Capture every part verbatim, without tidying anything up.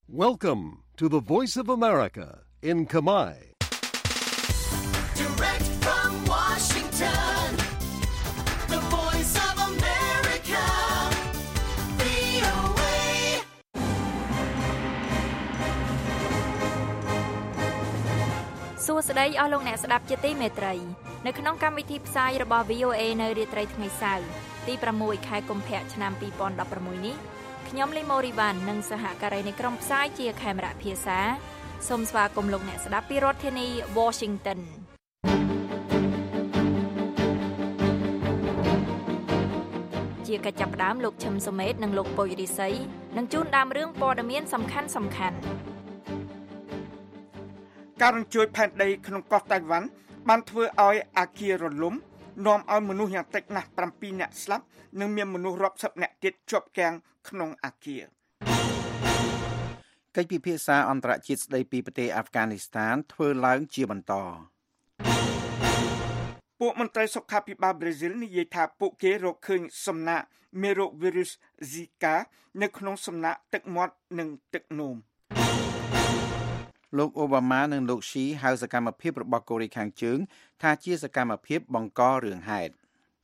Welcome to the Voice of America in Khmer. Direct from Washington, the Voice of America, វី អូ เอ សួស្តីអស់លោកអ្នកស្ដាប់ជាទីមេត្រីនៅក្នុងកម្មវិធីផ្សាយរបស់ វី អូ เอ នៅរាត្រីថ្ងៃសៅរ៍ទី6ខែកុម្ភៈឆ្នាំពីរពាន់ដប់ប្រាំមួយនេះខ្ញុំលីម៉ូរីវ៉ាន់និងសហការីនៃក្រុមផ្សាយជាខេមរៈភាសាសូមស្វាគមន៍លោកអ្នកស្ដាប់ពីរដ្ឋធានី Washington ជាកិច្ចចាប់ផ្ដើមលោកឈឹមសុមេតនិងលោកពុយរិស័យនឹងជូនដើមរឿងព័ត៌មានសំខាន់សំខាន់ការរំជួយផែនដីក្នុងកោះតៃវ៉ាន់បានធ្វើឲ្យអគាររលំនាំឲ្យមនុស្សយ៉ាងតិចណាស់7នាក់ស្លាប់និងមានមនុស្សរាប់សិបនាក់ទៀតជាប់គាំងក្នុងអគារកិច្ចពិភាក្សាអន្តរជាតិស្ដីពីប្រទេសអាហ្វហ្គានីស្ថានធ្វើឡើងជាបន្តពួកមន្ត្រីសុខាភិបាលប្រេស៊ីលនិយាយថាពួកគេរកឃើញសំណាកមេរោគវីរុស Zika នៅក្នុងសំណាកទឹកមាត់និងទឹកនោមលោកអូបាម៉ានិងលោកស៊ីហៅសកម្មភាពរបស់កូរ៉េខាងជើងថាជាសកម្មភាពបង្ករឿងហេតុ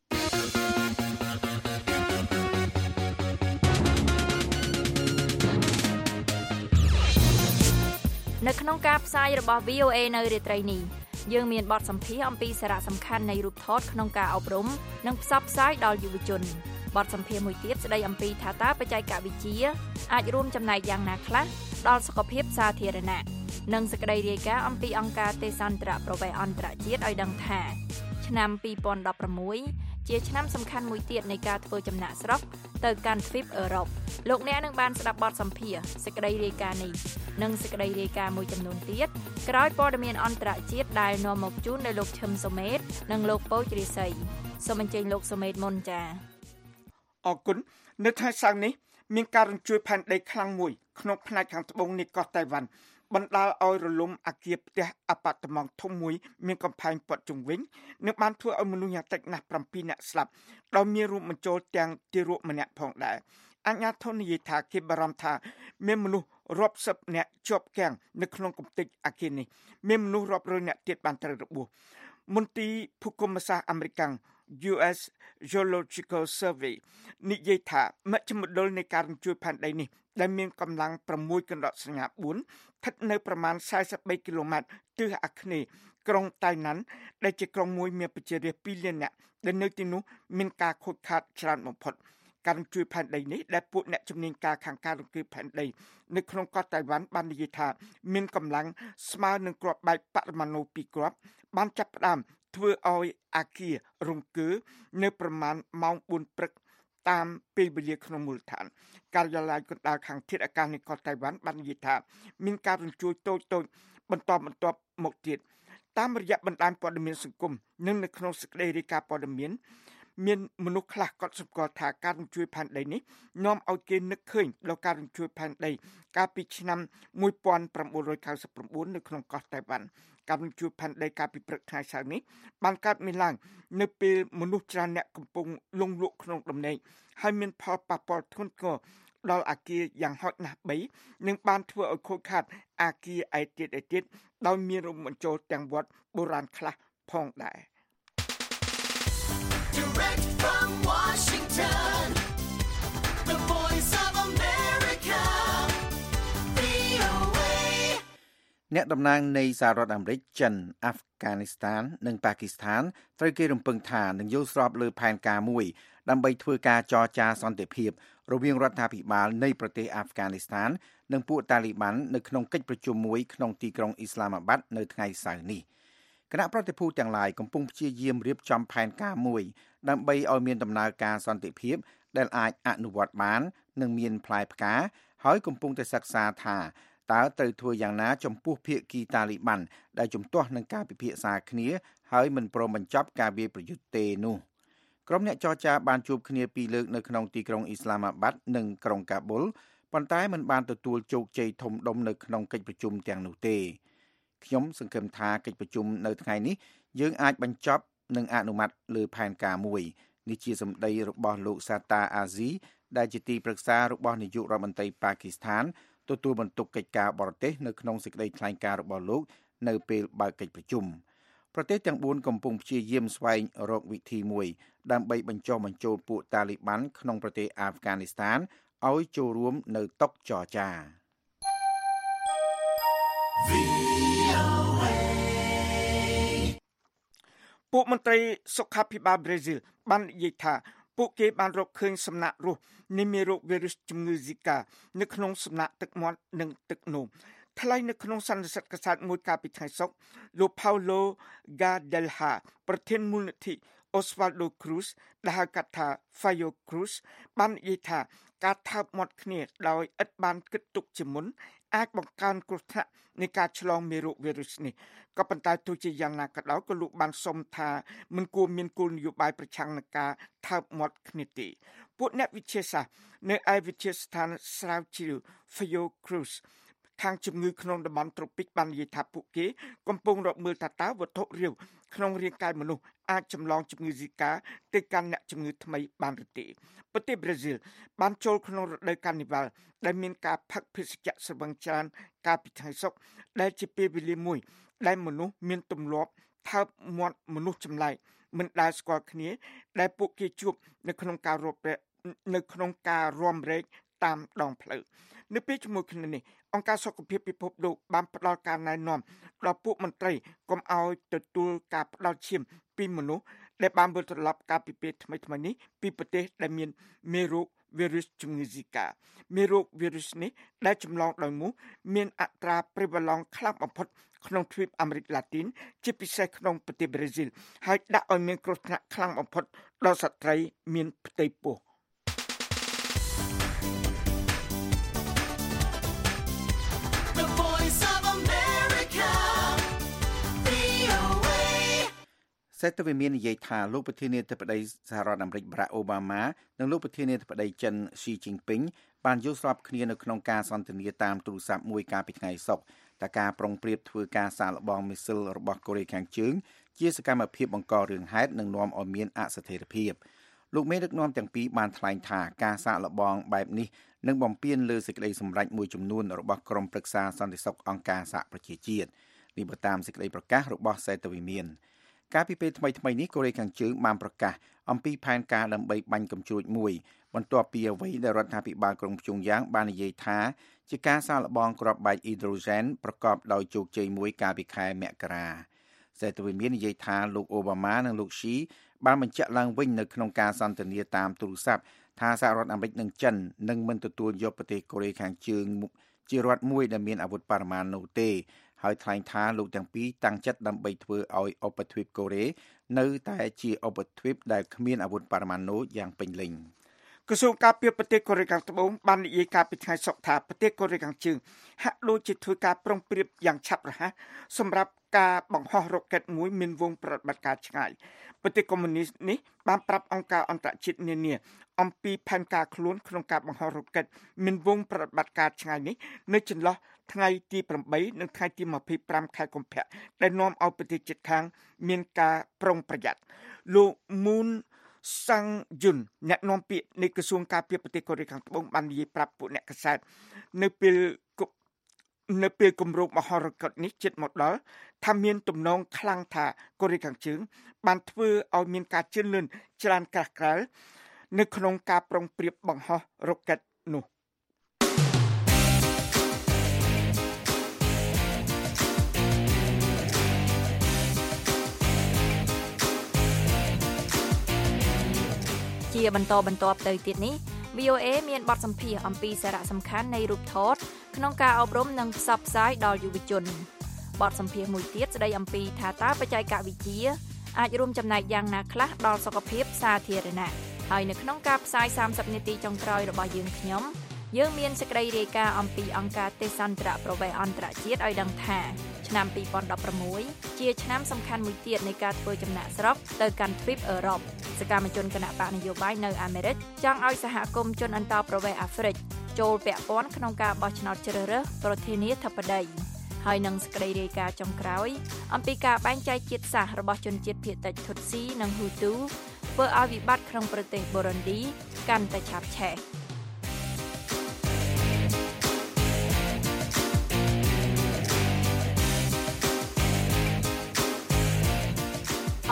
នៅក្នុងការផ្សាយរបស់ វី អូ เอ នៅរាត្រីនេះយើងមានបទសម្ភាសន៍អំពីសារៈសំខាន់នៃរូបថតក្នុងការអប់រំនិងផ្សព្វផ្សាយដល់យុវជនបទសម្ភាសន៍មួយទៀតស្ដីអំពីថាតើបច្ចេកវិទ្យាអាចរួមចំណែកយ៉ាងណាខ្លះដល់សុខភាពសាធារណៈនិងសេចក្តីរាយការណ៍អំពីអង្គការទេសន្តរប្រវេសន៍អន្តរជាតិឲ្យដឹងថាឆ្នាំពីរពាន់ដប់ប្រាំមួយជាឆ្នាំសំខាន់មួយទៀតនៃការធ្វើចំណាក់ស្រុកទៅកាន់ទ្វីបអឺរ៉ុបលោកអ្នកនឹងបានស្ដាប់បទសម្ភាសន៍សេចក្តីរាយការណ៍នេះនិងសេចក្តីរាយការណ៍មួយចំនួនទៀតក្រោយព័ត៌មានអន្តរជាតិដែលនាំមកជូនដោយលោកឈឹមសុមេតនិងលោកពូចរិស័យសូមអញ្ជើញលោកសុមេតមុនចា៎អរគុណនៅថ្ងៃសៅរ៍នេះមានការរញ្ជួយផែនដីខ្លាំងមួយក្នុងផ្នែកខាងត្បូងនៃកោះតៃវ៉ាន់បណ្ដាលឲ្យរលំអគារផ្ទះអាប៉ាតឺម៉ង់ធំមួយមានកំផែងព័ទ្ធជុំវិញនិងបានធ្វើឲ្យមនុស្សយ៉ាងតិចណាស់7នាក់ស្លាប់ដោយមានរួមបញ្ចូលទាំងទារកម្នាក់ផងដែរអាជ្ញាធរនិយាយថាគេបារម្ភថាមានមនុស្សរាប់សិបនាក់ជាប់គាំងនៅក្នុងគំនិតអគារនេះមានមនុស្សរាប់រយនាក់ទៀតបានត្រូវរបួសមន្ទីរភូមិន្ទសាស្ត្រអាមេរិក យូ អេស Geological Survey និយាយថាមជ្ឈមណ្ឌលនៃការរញ្ជួយផែនដីនេះដែលមានកម្លាំង6កណ្ដកសញ្ញាបួនស្ថិតនៅប្រមាណ43គីឡូម៉ែត្រទិសអាគ្នេយ៍ក្រុងតៃណាន់ដែលជាក្រុងមួយមានប្រជារាស្ត្រ2លាននាក់ដែលនៅទីនោះមានការខូចខាតច្រើនបំផុតការរញ្ជួយផែនដីនេះដែលពួកអ្នកជំនាញការខាងការរញ្ជួយផែនដីនៅក្នុងកោះតៃវ៉ាន់បាននិយាយថាមានកម្លាំងស្មើនឹងគ្រាប់បែកបរមាណុពីរគ្រាប់បានចាប់ផ្ដើមធ្វើឲ្យអគាររង្គើនៅប្រមាណម៉ោងបួនព្រឹកតាមពេលវេលាក្នុងមូលដ្ឋានការិយាល័យកណ្ដាលខាងធាតុអាកាសនៃកោះតៃវ៉ាន់បាននិយាយថាមានការរញ្ជួយតូចៗបន្តបន្ទាប់មកទៀតតាមរយៈបណ្ដាញព័ត៌មានសង្គមនិងនៅក្នុងសេចក្តីរាយការណ៍ព័ត៌មានមានមនុស្សខ្លះក៏សម្គាល់ថាការរញ្ជួយផែនដីនេះនាំឲ្យគេនឹកឃើញដល់ការរញ្ជួយផែនដីកាលពីឆ្នាំmột nghìn chín trăm chín mươi chínនៅក្នុងកោះតៃវ៉ាន់ការរញ្ជួយផែនដីកាលពីព្រឹកថ្ងៃសៅរ៍នេះបានកើតមានឡើងនៅពេលមនុស្សច្រើនអ្នកកំពុងលង់លក់ក្នុងដំណេកហើយមានផលប៉ះពាល់ធ្ងន់ធ្ងរដល់អគារយ៉ាងហោចណាស់3និងបានធ្វើឲ្យខូចខាតអគារឯទៀតឯទៀតដោយមានរួមបញ្ចូលទាំងវត្តបុរាណខ្លះផងដែរDirect from Washington, the Voice of America, វី អូ เอ អ្នកតំណាងនៃសហរដ្ឋអាមេរិកចិនអាហ្វហ្គានីស្ថាននិងប៉ាគីស្ថានត្រូវគេរំពឹងថានឹងយល់ស្របលើផែនការមួយដើម្បីធ្វើការចរចាសន្តិភាពរវាងរដ្ឋាភិបាលនៃប្រទេសអាហ្វហ្គានីស្ថាននិងពួកតាលីបាន់នៅក្នុងកិច្ចប្រជុំមួយក្នុងទីក្រុងអ៊ីស្លាមាបាត់នៅថ្ងៃសៅរ៍នេះគណៈប្រតិភូទាំងឡាយកំពុងព្យាយាមរៀបចំផែនការមួយដើម្បីឲ្យមានដំណើរការសន្តិភាពដែលអាចអនុវត្តបាននិងមានផ្លែផ្កាហើយកំពុងតែសិក្សាថាតើត្រូវធ្វើយ៉ាងណាចំពោះភាគីតាលីបាន់ដែលជំទាស់នឹងការពិភាក្សាគ្នាហើយមិនព្រមបញ្ចប់ការវាយប្រយុទ្ធទេនោះក្រុមអ្នកចរចាបានជួបគ្នាពីរលើកនៅក្នុងទីក្រុងអ៊ីស្លាមាបាត់និងក្រុងកាប៊ុលប៉ុន្តែមិនបានទទួលជោគជ័យធំដុំនៅក្នុងកិច្ចប្រជុំទាំងនោះទេខ្ញុំសង្ឃឹមថាកិច្ចប្រជុំនៅថ្ងៃនេះយើងអាចបញ្ចប់និងអនុម័តលើផែនការមួយនេះជាសម្ដីរបស់លោកសាតាអាស៊ីដែលជាទីប្រឹក្សារបស់នាយករដ្ឋមន្ត្រីប៉ាគីស្ថានទទួលបន្ទុកកិច្ចការបរទេសនៅក្នុងសេចក្តីថ្លែងការណ៍របស់លោកនៅពេលបើកកិច្ចប្រជុំប្រទេសទាំងបួនកំពុងព្យាយាមស្វែងរកវិធីមួយដើម្បីបញ្ចុះបញ្ចូលពួកតាលីបាន់ក្នុងប្រទេសអាហ្វហ្គានីស្ថានឲ្យចូលរួមនៅតុចរចាពួកមន្ត្រីសុខាភិបាលប្រេស៊ីលបាននិយាយថាពួកគេបានរកឃើញសំណាក់រស់នៃមេរោគវីរុសជំងឺ Zika នៅក្នុងសំណាក់ទឹកមាត់និងទឹកនោមថ្លែងនៅក្នុងសន្និសីទកាសែតមួយកាលពីថ្ងៃសុក្រលោក Paulo Gadelha ប្រធានមូលនិធិ Osvaldo Cruz ដែលហៅកាត់ថា Fayo Cruz បាននិយាយថាការថើបមាត់គ្នាដោយឥតបានគិតទុកជាមុនអាចបង្កើនគ្រោះថ្នាក់នៃការឆ្លងមេរោគវីរុសនេះក៏ប៉ុន្តែទោះជាយ៉ាងណាក៏ដោយក៏លោកបានសុំថាមិនគួរមានគោលនយោបាយប្រឆាំងនឹងការថើបមាត់គ្នាទេពួកអ្នកវិទ្យាសាស្ត្រនៅឯវិទ្យាស្ថានស្រាវជ្រាវ Fayo Cruz ខាងជំងឺក្នុងតំបន់ត្រូពិកបាននិយាយថាពួកគេកំពុងរកមើលថាតើវត្ថុរាវក្នុងរាងកាយមនុស្សអាចចម្លងជំងឺ Zika ទៅកាន់អ្នកជំងឺថ្មីបានឬទេប្រទេសប្រេស៊ីលបានចូលក្នុងរដូវកានីវ៉ាល់ដែលមានការផឹកភេសជ្ជៈស្រវឹងច្រើនកាលពីថ្ងៃសុក្រដែលជាពេលវេលាមួយដែលមនុស្សមានទម្លាប់ថើបមាត់មនុស្សចម្លែកមិនដែលស្គាល់គ្នាដែលពួកគេជួបនៅក្នុងការរាប់នៅក្នុងការរាំរែកតាមដងផ្លូវនៅពេលជាមួយគ្នានេះអង្គការសុខភាពពិភពលោកបានផ្ដល់ការណែនាំដល់ពួកមន្ត្រីកុំឲ្យទទួលការផ្ដល់ឈាមពីមនុស្សដែលបានវិលត្រឡប់កាលពីពេលថ្មីៗនេះពីប្រទេសដែលមានមេរោគវីរុសជំងឺ Zika មេរោគវីរុសនេះដែលចម្លងដោយមូសមានអត្រាព្រីវ៉ាឡង់ខ្លាំងបំផុតក្នុងទ្វីបអាមេរិកឡាទីនជាពិសេសក្នុងប្រទេសប្រេស៊ីលហើយដាក់ឲ្យមានគ្រោះថ្នាក់ខ្លាំងបំផុតដល់ស្ត្រីមានផ្ទៃពោះសេតវិមាននិយាយថាលោកប្រធានាធិបតីសហរដ្ឋអាមេរិក Barack Obama និងលោកប្រធានាធិបតីចិន Xi Jinping បានយល់ស្របគ្នានៅក្នុងការសន្ទនាតាមទូរស័ព្ទមួយកាលពីថ្ងៃសុក្រតែការប្រុងប្រៀបធ្វើការសាកល្បងមីស៊ីលរបស់កូរ៉េខាងជើងជាសកម្មភាពបង្ករឿងហេតុនិងនាំឲ្យមានអស្ថិរភាពលោកមេដឹកនាំទាំងពីរបានថ្លែងថាការសាកល្បងបែបនេះនឹងបំពានលើសេចក្តីសម្រេចមួយចំនួនរបស់ក្រុមប្រឹក្សាសន្តិសុខអង្គការសហប្រជាជាតិនេះបើតាមសេចក្តីប្រកាសរបស់សេតវិមានកាលពីពេលថ្មីៗនេះកូរ៉េខាងជើងបានប្រកាសអំពីផែនការដើម្បីបាញ់កាំជ្រួចមួយបន្ទាប់ពីអ្វីដែលរដ្ឋាភិបាលក្រុងព្យុងយ៉ាងបាននិយាយថាជាការសាកល្បងគ្រាប់បែកអ៊ីដ្រូសែនប្រកបដោយជោគជ័យមួយកាលពីខែមករាសេតវិមាននិយាយថាលោកអូបាម៉ានិងលោកស៊ីបានបញ្ជាក់ឡើងវិញនៅក្នុងការសន្ទនាតាមទូរស័ព្ទថាសហរដ្ឋអាមេរិកនិងចិននឹងមិនទទួលយកប្រទេសកូរ៉េខាងជើងជារដ្ឋមួយដែលមានអាវុធបរមាណូទេហើយថ្លែងថាលោកទាំងពីរតាំងចិត្តដើម្បីធ្វើឲ្យឧបទ្វីបកូរ៉េនៅតែជាឧបទ្វីបដែលគ្មានអាវុធបរមាណូយ៉ាងពេញលេញក្រសួងការពារប្រទេសកូរ៉េខាងត្បូងបាននិយាយការពីថ្ងៃសុក្រថាប្រទេសកូរ៉េខាងជើងហាក់ដូចជាធ្វើការប្រុងប្រៀបយ៉ាងឆាប់រហ័សសម្រាប់ការបង្ហោះរ៉ុកែតមួយមានវងប្រតិបត្តិការឆ្ងាយប្រទេសកុម្មុយនីសនេះបានប្រាប់អង្គការអន្តរជាតិនានាអំពីផែនការខ្លួនក្នុងការបង្ហោះរ៉ុកែតមានវងប្រតិបត្តិការឆ្ងាយនេះនៅចន្លោះថ្ងៃទីប្រាំបីនិងថ្ងៃទីម្ភៃប្រាំខែកុម្ភៈដែលនាំឲ្យប្រទេសជិតខាងមានការប្រុងប្រយ័ត្នលោក Moon Sang-yun អ្នកនាំពាក្យនៃក្រសួងការពារប្រទេសកូរ៉េខាងត្បូងបាននិយាយប្រាប់ពួកអ្នកកាសែតនៅពេលនៅពេលគម្រោងមហោរកតនេះជិតមកដល់ថាមានទំនងខ្លាំងថាកូរ៉េខាងជើងបានធ្វើឲ្យមានការជឿនលឿនច្រើនក្រាស់ក្រែលនៅក្នុងការប្រុងប្រៀបបង្ហោះរ៉ុកែតនោះជាបន្តបន្ទាប់ទៅទៀតនេះ វី អូ เอ មានបទសម្ភាសន៍អំពីសារៈសំខាន់នៃរូបថតក្នុងការអប់រំនិងផ្សព្វផ្សាយដល់យុវជនបទសម្ភាសន៍មួយទៀតស្ដីអំពីថាតើបច្ចេកវិទ្យាអាចរួមចំណែកយ៉ាងណាខ្លះដល់សុខភាពសាធារណៈហើយនៅក្នុងការផ្សាយសាមសិបនាទីចុងក្រោយរបស់យើងខ្ញុំយើងមានសេចក្តីរាយការណ៍អំពីអង្គការទេសន្តរប្រវេសន៍អន្តរជាតិឲ្យដឹងថាឆ្នាំពីរពាន់ដប់ប្រាំមួយជាឆ្នាំសំខាន់មួយទៀតនៃការធ្វើចំណាកស្រុកទៅកាន់ទ្វីបអឺរ៉ុបសកម្មជនគណបកនយោបាយនៅអាមេរិកចង់ឲ្យសហគមន៍ជនអន្តោប្រវេសន៍អាហ្វ្រិកចូលពាក់ព័ន្ធក្នុងការបោះឆ្នោតជ្រើសរើសប្រធានាធិបតីហើយនឹងសេចក្តីរាយការណ៍ចុងក្រោយអំពីការបែងចែកជាតិសាសន៍របស់ជនជាតិភាគតិច Tutsi និង Hutu ធ្វើឲ្យវិបត្តិក្នុងប្រទេស Burundi កាន់តែឆាបឆេះ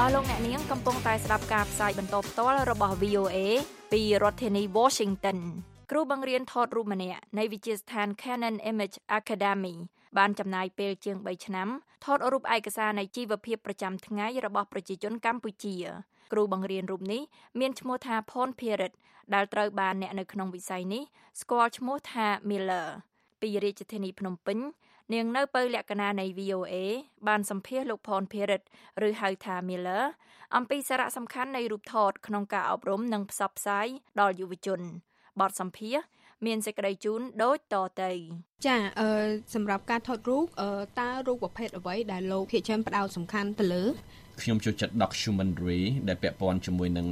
អស់លោកអ្នកនាងកំពុងតែស្ដាប់ការផ្សាយបន្តផ្ទាល់របស់ វី អូ เอ ពីរដ្ឋធានី Washington គ្រូបង្រៀនថតរូបម្នាក់នៃវិទ្យាស្ថាន Canon Image Academy បានចំណាយពេលជាងបីឆ្នាំថតរូបឯកសារនៃជីវភាពប្រចាំថ្ងៃរបស់ប្រជាជនកម្ពុជាគ្រូបង្រៀនរូបនេះមានឈ្មោះថាផនភារិតដែលត្រូវបានអ្នកនៅក្នុងវិស័យនេះស្គាល់ឈ្មោះថា Miller ពីរាជធានីភ្នំពេញនាងនៅពៅលក្ខណៈនៃ វី អូ เอ បានសម្ភាសន៍លោកផនភារិតឬហៅថា Miller អំពីសារៈសំខាន់នៃរូបថតក្នុងការអប់រំនិងផ្សព្វផ្សាយដល់យុវជនបទសម្ភាសន៍មានសេចក្តីជូនដូចតទៅចាអឺសម្រាប់ការថតរូបអឺតើរូបប្រភេទអ្វីដែលលោកភាគច្រើនផ្ដោតសំខាន់ទៅលើខ្ញុំចូលចិត្ត documentary ដែលពាក់ព័ន្ធជាមួយនឹង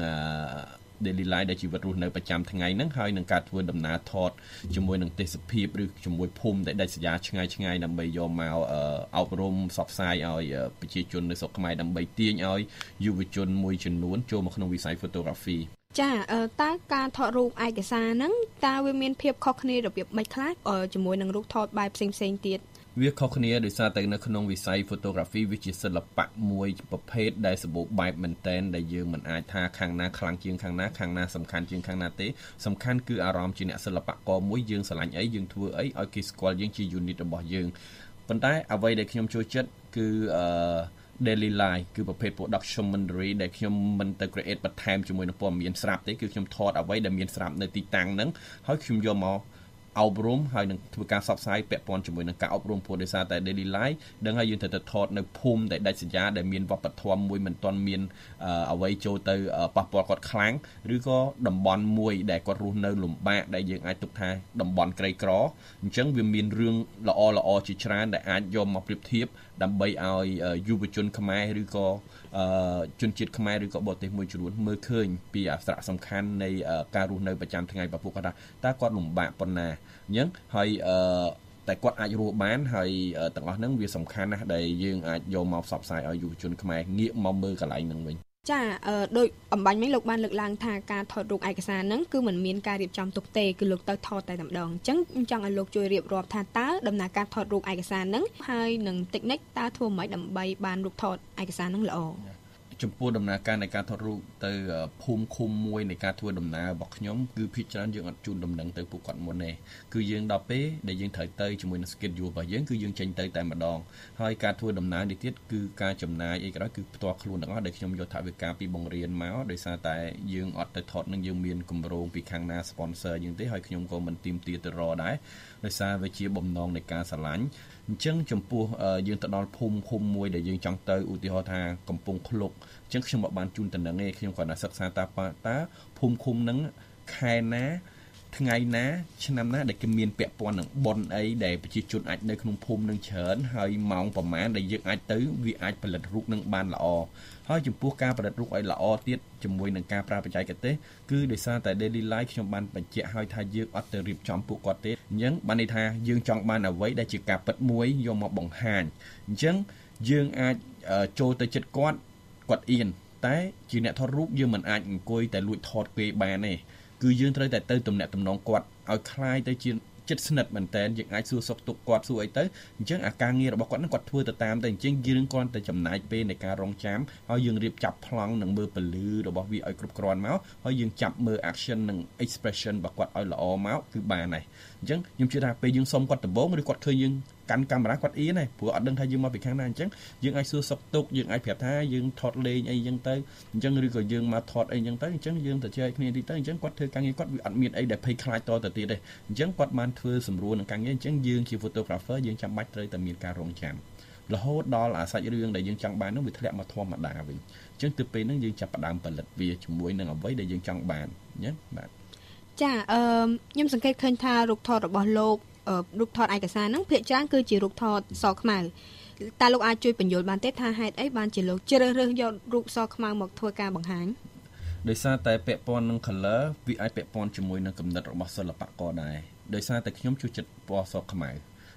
daily life ដែលជីវិតរស់នៅប្រចាំថ្ងៃហ្នឹងហើយនឹងការធ្វើដំណើរថតជាមួយនឹងទេសភាពឬជាមួយភូមិដែលដាច់ស្រយាលឆ្ងាយឆ្ងាយដើម្បីយកមកអប់រំផ្សព្វផ្សាយឲ្យប្រជាជននៅស្រុកខ្មែរដើម្បីទាញឲ្យយុវជនមួយចំនួនចូលមកក្នុងវិស័យ photography ចាតើការថតរូបឯកសារហ្នឹងតើវាមានភាពខុសគ្នារបៀបម៉េចខ្លះជាមួយនឹងរូបថតបែបផ្សេងផ្សេងទៀតវាខុសគ្នាដោយសារតែនៅក្នុងវិស័យ photography វាជាសិល្បៈមួយប្រភេទដែលសម្បូរបែបមែនតែនដែលយើងមិនអាចថាខាងណាខ្លាំងជាងខាងណាខាងណាសំខាន់ជាងខាងណាទេសំខាន់គឺអារម្មណ៍ជាអ្នកសិល្បករមួយយើងស្រឡាញ់អីយើងធ្វើអីឲ្យគេស្គាល់យើងជា unit របស់យើងប៉ុន្តែអ្វីដែលខ្ញុំចូលចិត្តគឺអឺdaily life គឺប្រភេទ documentary ដែលខ្ញុំមិនទៅ create បន្ថែមជាមួយនឹងព័ត៌មានស្រាប់ទេគឺខ្ញុំថតអ្វីដែលមានស្រាប់នៅទីតាំងហ្នឹងហើយខ្ញុំយកមកអប់រំហើយនឹងធ្វើការផ្សព្វផ្សាយពាក់ព័ន្ធជាមួយនឹងការអប់រំព្រោះដោយសារតែ daily life ដឹងហើយយើងត្រូវទៅថតនៅភូមិដែលដាច់ស្រយាលដែលមានវប្បធម៌មួយមិនទាន់មានអ្វីចូលទៅប៉ះពាល់គាត់ខ្លាំងឬក៏តំបន់មួយដែលគាត់រស់នៅលំបាកដែលយើងអាចទុកថាតំបន់ក្រីក្រអញ្ចឹងវាមានរឿងល្អល្អជាច្រើនដែលអាចយកមកប្រៀបធៀបដើម្បីឲ្យយុវជនខ្មែរឬក៏ជនជាតិខ្មែរឬក៏បរទេសមួយចំនួនមើលឃើញពីអត្ថន័យសំខាន់នៃការរស់នៅប្រចាំថ្ងៃរបស់ពួកគាត់ថាតើគាត់លំបាកប៉ុណ្ណាអញ្ចឹងហើយតែគាត់អាចរស់បានហើយទាំងអស់ហ្នឹងវាសំខាន់ណាស់ដែលយើងអាចយកមកផ្សព្វផ្សាយឲ្យយុវជនខ្មែរងាកមកមើលកន្លែងហ្នឹងវិញចាអឺដោយអំបញ្ញមិញលោកបានលើកឡើងថាការថតរូបឯកសារហ្នឹងគឺមិនមានការរៀបចំទុកទេគឺលោកទៅថតតែតែម្ដងអញ្ចឹងខ្ញុំចង់ឲ្យលោកជួយរៀបរាប់ថាតើដំណើរការថតរូបឯកសារហ្នឹងហើយនឹងតិចនិចតើធ្វើម៉េចដើម្បីបានរូបថតឯកសារហ្នឹងល្អចំពោះដំណើរការនៃការថតរូបទៅភូមិឃុំមួយនៃការធ្វើដំណើររបស់ខ្ញុំគឺភាគច្រើនយើងអត់ជូនដំណឹងទៅពួកគាត់មុនទេគឺយើងដល់ពេលដែលយើងត្រូវទៅជាមួយនឹង schedule របស់យើងគឺយើងចេញទៅតែម្ដងហើយការធ្វើដំណើរនេះទៀតគឺការចំណាយអីក៏ដោយគឺផ្ទាល់ខ្លួនទាំងអស់ដែលខ្ញុំយកថវិកាពីបង្រៀនមកដោយសារតែយើងអត់ទៅថតនឹងយើងមានគម្រោងពីខាងណា sponsor យើងទេហើយខ្ញុំក៏មិនទីមទាទៅរកដែរដោយសារវាជាបំណងនៃការស្រឡាញ់អញ្ចឹងចំពោះយើងទៅដល់ភូមិឃុំមួយដែលយើងចង់ទៅឧទាហរណ៍ថាកំពង់ឃ្លុកអញ្ចឹងខ្ញុំមិនបានជូនតំណែងទេខ្ញុំគាត់ថាសិក្សាតាតាភូមិឃុំហ្នឹងខែណាថ្ងៃណាឆ្នាំណាដែលគេមានពាក់ព័ន្ធនឹងប៉ុនអីដែលប្រជាជនអាចនៅក្នុងភូមិនឹងច្រើនហើយម៉ោងប្រមាណដែលយើងអាចទៅវាអាចផលិតរូបនឹងបានល្អហើយចំពោះការផលិតរូបឲ្យល្អទៀតជាមួយនឹងការប្រើបច្ចេកទេសគឺដោយសារតែ daily life ខ្ញុំបានបញ្ជាក់ឲ្យថាយើងអត់ទៅរៀបចំពួកគាត់ទេអញ្ចឹងបានន័យថាយើងចង់បានអ្វីដែលជាការពិតមួយយកមកបង្ហាញអញ្ចឹងយើងអាចចូលទៅចិត្តគាត់គាត់អៀនតែជាអ្នកថតរូបយើងមិនអាចអង្គុយតែលួចថតគេបានទេគឺយើងត្រូវតែទៅទំនាក់ទំនងគាត់ឲ្យคล้ายទៅជាចិត្តស្និទ្ធមែនតើយើងអាចសួរសុខទុក្ខគាត់សួរអីទៅអញ្ចឹងអាការងាររបស់គាត់ហ្នឹងគាត់ធ្វើទៅតាមតែអញ្ចឹងយើងគ្រាន់តែចំណាយពេលនៃការរងចាំហើយយើងរៀបចាប់ប្លង់និងមើលពលឺរបស់វាឲ្យគ្រប់គ្រាន់មកហើយយើងចាប់មើល action និង expression របស់គាត់ឲ្យល្អមកគឺបានហើយអញ្ចឹងខ្ញុំជឿថាពេលយើងសុំគាត់ដំបងឬគាត់ឃើញយើងកាន់កាមេរ៉ាគាត់អៀនហើយព្រោះអត់ដឹងថាយើងមកពីខាងណាអញ្ចឹងយើងអាចសួរសុខទុក្ខយើងអាចប្រាប់ថាយើងថតលេងអីអញ្ចឹងទៅអញ្ចឹងឬក៏យើងមកថតអីអញ្ចឹងទៅអញ្ចឹងយើងទៅជែកគ្នាទីទៅអញ្ចឹងគាត់ធ្វើការងារគាត់វាអត់មានអីដែលភ័យខ្លាចតទៅទៀតទេអញ្ចឹងគាត់បានធ្វើសម្រួលនឹងការងារអញ្ចឹងយើងជា photographer យើងចាំបាច់ត្រូវតែមានការរងចាំរហូតដល់អាសាច់រឿងដែលយើងចង់បាននោះវាធ្លាក់មកធម្មតាវិញអញ្ចឹងទៅពេលហ្នឹងយើងចាប់ផ្ដើមផលិតវាជាមួយនឹងអ្វីដែលយើងចង់បានណាបាទចាអឺខ្ញុំសង្កេតឃើញថារូបថតរបស់លោករូបថតឯកសារហ្នឹងភាគច្រើនគឺជារូបថតសខ្មៅតើលោកអាចជួយបញ្យល់បានទេថាហេតុអីបានជាលោកជ្រើសរើសយករូបសខ្មៅមកធ្វើការបង្ហាញដោយសារតែពាក់ព័ន្ធនឹង color វាអាចពាក់ព័ន្ធជាមួយនឹងគំនិតរបស់សិល្បករដែរដោយសារតែខ្ញុំចូលចិត្តពណ៌សខ្មៅ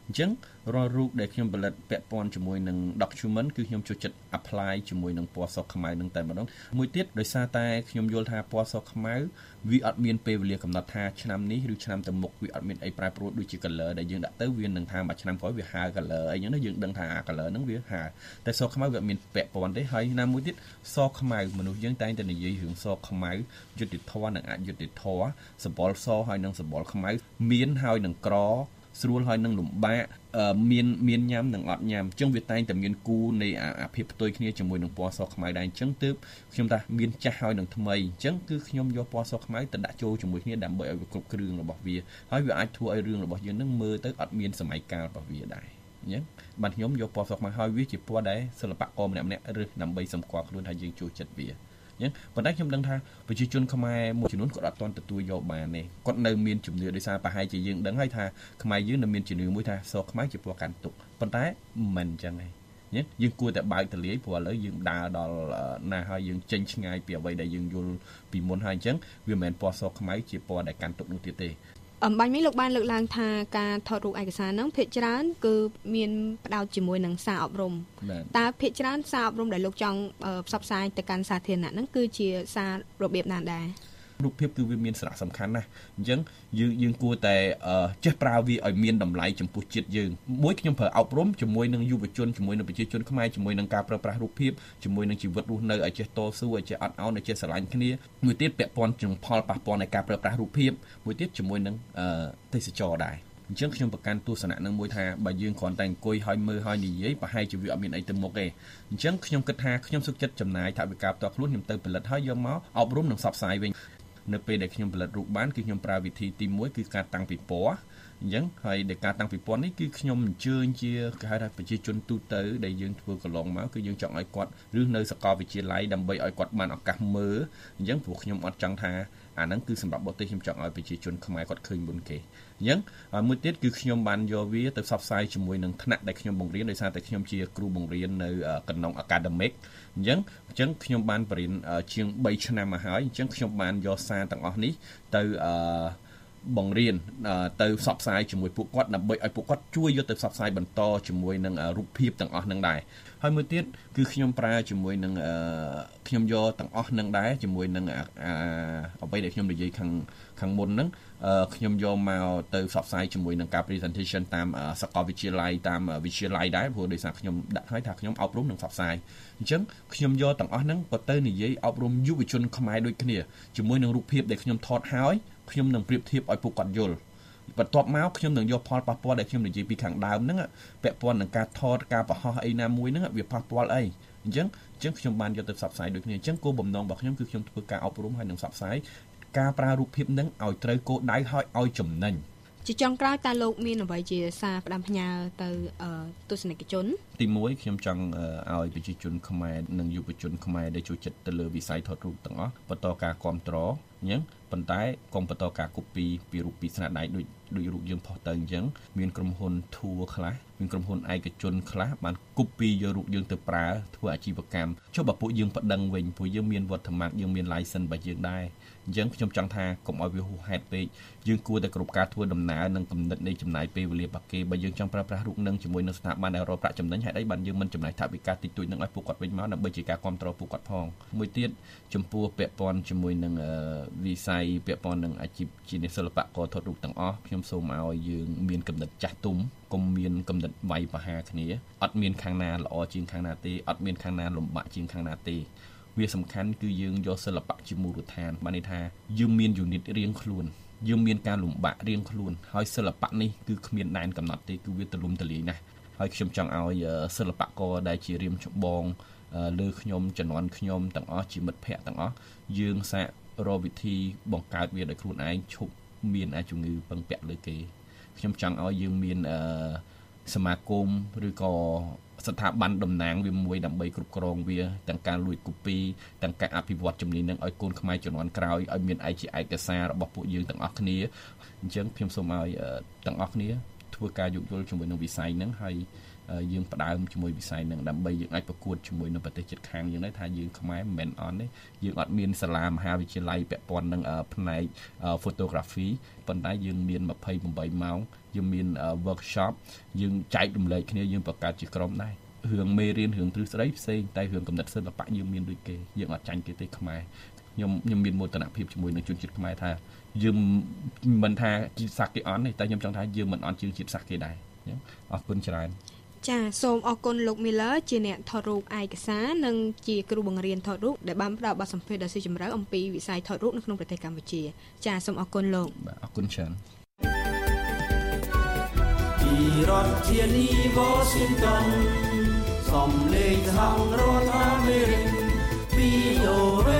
អញ្ចឹងរាល់រូបដែលខ្ញុំផលិតពាក់ព័ន្ធជាមួយនឹង document គឺខ្ញុំចូលចិត្ត apply ជាមួយនឹងពណ៌សខ្មៅនឹងតែម្ដងមួយទៀតដោយសារតែខ្ញុំយល់ថាពណ៌សខ្មៅវាអត់មានពេលវេលាកំណត់ថាឆ្នាំនេះឬឆ្នាំទៅមុខវាអត់មានអីប្រែប្រួលដូចជា color ដែលយើងដាក់ទៅវានឹងថាមួយឆ្នាំក្រោយវាហើ color អីចឹងណាយើងដឹងថាអា color ហ្នឹងវាហើតែសខ្មៅវាអត់មានពាក់ព័ន្ធទេហើយណាមួយទៀតសខ្មៅមនុស្សយើងតែងតែនិយាយរឿងសខ្មៅយុត្តិធម៌និងអយុត្តិធម៌សម្បុរសហើយនិងសម្បុរខ្មៅមានហើយនឹងក្រស្រួលហើយនឹងលំបាកមានមានញ៉ាំនិងអត់ញ៉ាំអញ្ចឹងវាតែងតែមានគូនៃអាភាពផ្ទុយគ្នាជាមួយនឹងពណ៌សខ្មៅដែរអញ្ចឹងទើបខ្ញុំថាមានចាស់ហើយនឹងថ្មីអញ្ចឹងគឺខ្ញុំយកពណ៌សខ្មៅទៅដាក់ចូលជាមួយគ្នាដើម្បីឲ្យវាគ្រប់គ្រឿងរបស់វាហើយវាអាចធ្វើឲ្យរឿងរបស់យើងនឹងមើលទៅអត់មានសម័យកាលរបស់វាដែរអញ្ចឹងបាទខ្ញុំយកពណ៌សខ្មៅហើយវាជាពណ៌ដែលសិល្បករម្នាក់ៗរើសដើម្បីសម្គាល់ខ្លួនថាយើងចូលចិត្តវាអញ្ចឹងប៉ុន្តែខ្ញុំដឹងថាប្រជាជនខ្មែរមួយចំនួនគាត់អត់ទាន់ទទួលយកបានទេគាត់នៅមានជំនឿដោយសារប្រហែលជាយើងដឹងហើយថាខ្មែរយើងនៅមានជំនឿមួយថាសខ្មែរជាពណ៌កាន់ទុកប៉ុន្តែមិនអញ្ចឹងទេយើងគួរតែបើកទលាយព្រោះឥឡូវយើងដើរដល់ណាហើយយើងចេញឆ្ងាយពីអ្វីដែលយើងយល់ពីមុនហើយអញ្ចឹងវាមិនមែនពណ៌សខ្មែរជាពណ៌ដែលកាន់ទុកនោះទៀតទេអំបញ្ញមិញលោកបានលើកឡើងថាការថតរូបឯកសារហ្នឹងភាគច្រើនគឺមានផ្ដោតជាមួយនឹងសារអប់រំតើភាគច្រើនសារអប់រំដែលលោកចង់ផ្សព្វផ្សាយទៅកាន់សាធារណៈហ្នឹងគឺជាសាររបៀបណាដែររូបភាពគឺវាមានសារៈសំខាន់ណាស់អញ្ចឹងយើងយើងគួរតែចេះប្រើវាឲ្យមានតម្លៃចំពោះជាតិយើងមួយខ្ញុំប្រើអប់រំជាមួយនឹងយុវជនជាមួយនឹងប្រជាជនខ្មែរជាមួយនឹងការប្រើប្រាស់រូបភាពជាមួយនឹងជីវិតរស់នៅឲ្យចេះតស៊ូឲ្យចេះអត់ឱនឲ្យចេះស្រឡាញ់គ្នាមួយទៀតពាក់ព័ន្ធនឹងផលប៉ះពាល់នៃការប្រើប្រាស់រូបភាពមួយទៀតជាមួយនឹងទេសចរដែរអញ្ចឹងខ្ញុំប្រកាន់ទស្សនៈនឹងមួយថាបើយើងគ្រាន់តែអង្គុយហើយមើលហើយនិយាយប្រហែលជាវាអត់មានអីទៅមុខទេអញ្ចឹងខ្ញុំគិតថាខ្ញុំសុខចិត្តចំណាយថវិកាផ្ទាល់ខ្លួនខ្ញុំទៅផលិតហើយយកមកអប់រំនិងផ្សព្វផ្សាយវិញនៅពេលដែលខ្ញុំផលិតរូបបានគឺខ្ញុំប្រើវិធីទីមួយគឺការតាំងពិព័រណ៍អញ្ចឹងហើយដែលការតាំងពិព័រណ៍នេះគឺខ្ញុំអញ្ជើញជាគេហៅថាប្រជាជនទូទៅដែលយើងធ្វើកន្លងមកគឺយើងចង់ឲ្យគាត់ឬនៅសាកលវិទ្យាល័យដើម្បីឲ្យគាត់បានឱកាសមើលអញ្ចឹងព្រោះខ្ញុំអត់ចង់ថាអាហ្នឹងគឺសម្រាប់បរទេសខ្ញុំចង់ឲ្យប្រជាជនខ្មែរគាត់ឃើញមុនគេអញ្ចឹងហើយមួយទៀតគឺខ្ញុំបានយកវាទៅផ្សព្វផ្សាយជាមួយនឹងថ្នាក់ដែលខ្ញុំបង្រៀនដោយសារតែខ្ញុំជាគ្រូបង្រៀននៅកណ្ដុង Academic អញ្ចឹងអញ្ចឹងខ្ញុំបានបរិញ្ញាជាងបីឆ្នាំមកហើយអញ្ចឹងខ្ញុំបានយកសារទាំងអស់នេះទៅអឺបង្រៀនទៅផ្សព្វផ្សាយជាមួយពួកគាត់ដើម្បីឲ្យពួកគាត់ជួយយកទៅផ្សព្វផ្សាយបន្តជាមួយនឹងរូបភាពទាំងអស់នឹងដែរហើយមួយទៀតគឺខ្ញុំប្រើជាមួយនឹងខ្ញុំយកទាំងអស់នឹងដែរជាមួយនឹងអ្វីដែលខ្ញុំនិយាយខាងខាងមុនហ្នឹងខ្ញុំយកមកទៅផ្សព្វផ្សាយជាមួយនឹងការ presentation តាមសាកលវិទ្យាល័យតាមវិទ្យាល័យដែរព្រោះដោយសារខ្ញុំដាក់ឲ្យថាខ្ញុំអប់រំនិងផ្សព្វផ្សាយអញ្ចឹងខ្ញុំយកទាំងអស់ហ្នឹងក៏ទៅនិយាយអប់រំយុវជនខ្មែរដូចគ្នាជាមួយនឹងរូបភាពដែលខ្ញុំថតហើយខ្ញុំនឹងប្រៀបធៀបឲ្យពួកគាត់យល់បន្ទាប់មកខ្ញុំនឹងយកផលប៉ះពាល់ដែលខ្ញុំនិយាយពីខាងដើមហ្នឹងពាក់ព័ន្ធនឹងការថតការបង្ហោះអីណាមួយហ្នឹងវាប៉ះពាល់អីអញ្ចឹងអញ្ចឹងខ្ញុំបានយកទៅផ្សព្វផ្សាយដូចគ្នាអញ្ចឹងគោលបំណងរបស់ខ្ញុំគឺខ្ញុំធ្វើការអប់រំហើយនឹងផ្សព្វផ្សាយការប្រើរូបភាពហ្នឹងឲ្យត្រូវគោលដៅហើយឲ្យចំណេញជាចុងក្រោយតើលោកមានអ្វីជាសារផ្ដាំផ្ញើទៅទស្សនិកជនទីមួយខ្ញុំចង់ឲ្យប្រជាជនខ្មែរនិងយុវជនខ្មែរដែលចូលចិត្តទៅលើវិស័យថតរូបទាំងអស់បន្តការគាំទ្រអញ្ចឹងប៉ុន្តែកុំបន្តការ copy ពីរូបពីស្នាដៃដូចដូចរូបយើងផុសទៅអញ្ចឹងមានក្រុមហ៊ុន tour ខ្លះមានក្រុមហ៊ុនឯកជនខ្លះបាន copy យករូបយើងទៅប្រើធ្វើអាជីវកម្មចុះបើពួកយើងប្តឹងវិញពួកយើងមានវត្តមានយើងមាន license របស់យើងដែរអញ្ចឹងខ្ញុំចង់ថាកុំឲ្យវាហួសហេតុពេកយើងគួរតែគ្រប់ការធ្វើដំណើរនិងគំនិតនៃចំណាយពេលវេលារបស់គេបើយើងចង់ប្រើប្រាស់រូបនឹងជាមួយនឹងស្ថាប័នដែលរកប្រាក់ចំណេញហេតុអីបានយើងមិនចំណាយថវិកាតិចតួចនឹងឲ្យពួកគាត់វិញមកដើម្បីជាការគ្រប់គ្រងពួកគាត់ផងមួយទៀតចំពោះពាក់ព័ន្ធជាមួយនឹងវិស័យពាក់ព័ន្ធនឹងអាជីពជាអ្នកសិល្បករថតរូបទាំងអស់ខ្ញុំសូមឲ្យយើងមានគំនិតចាស់ទុំកុំមានគំនិតវាយប្រហារគ្នាអត់មានខាងណាល្អជាងខាងណាទេអត់មានខាងណាលំបាកជាងខាងណាទេវាសំខាន់គឺយើងយកសិល្បៈជាមូលដ្ឋានបានន័យថាយើងមានយូនីតរៀងខ្លួនយើងមានការលំបាករៀងខ្លួនហើយសិល្បៈនេះគឺគ្មានដែនកំណត់ទេគឺវាទូលំទូលាយណាស់ហើយខ្ញុំចង់ឲ្យសិល្បករដែលជារៀមច្បងលើខ្ញុំជំនាន់ខ្ញុំទាំងអស់ជាមិត្តភ័ក្តិទាំងអស់យើងសាករកវិធីបង្កើតវាដោយខ្លួនឯងឈប់មានអាជំងឺពឹងពាក់លើគេខ្ញុំចង់ឲ្យយើងមានសមាគមឬក៏ស្ថាប័នតំណាងវាមួយដើម្បីគ្រប់គ្រងវាទាំងការលួចកូពីទាំងការអភិវឌ្ឍជំនាញនឹងឲ្យកូនខ្មែរជំនាន់ក្រោយឲ្យមានឯកជាឯកសាររបស់ពួកយើងទាំងអស់គ្នាអញ្ចឹងខ្ញុំសូមឲ្យទាំងអស់គ្នាធ្វើការយោគយល់ជាមួយនឹងវិស័យហ្នឹងហើយយើងផ្ដើមជាមួយវិស័យនឹងដើម្បីយើងអាចប្រកួតជាមួយនៅប្រទេសជិតខាងយើងដែរថាយើងខ្មែរមិនមែនអត់ទេយើងអត់មានសាលាមហាវិទ្យាល័យពាក់ព័ន្ធនឹងផ្នែក photography ប៉ុន្តែយើងមានยี่สิบแปดម៉ោងយើងមាន workshop យើងចែករំលែកគ្នាយើងបង្កើតជាក្រុមដែររឿងមេរៀនរឿងទ្រឹស្ដីផ្សេងតែរឿងកំណត់សិល្បៈយើងមានដូចគេយើងអត់ចាញ់គេទេខ្មែរខ្ញុំខ្ញុំមានមោទនភាពជាមួយនឹងជនជាតិខ្មែរថាយើងមិនថាជាតិសាសន៍គេអន់ទេតែខ្ញុំចង់ថាយើងមិនអន់ជាងជាតិសាសន៍គេដែរអរគុណច្រើនចាសូមអរគុណលោក Miller ជាអ្នកថតរូបឯកសារនិងជាគ្រូបង្រៀនថតរូបដែលបានផ្ដល់បទសម្ភាសន៍ដ៏ស៊ីជម្រៅអំពីវិស័យថតរូបនៅក្នុងប្រទេសកម្ពុជាចាសូមអរគុណលោកបាទអរគុណច្រើនពីរដ្ឋធានី Washington សំឡេងសហរដ្ឋអាមេរិក វី អូ เอ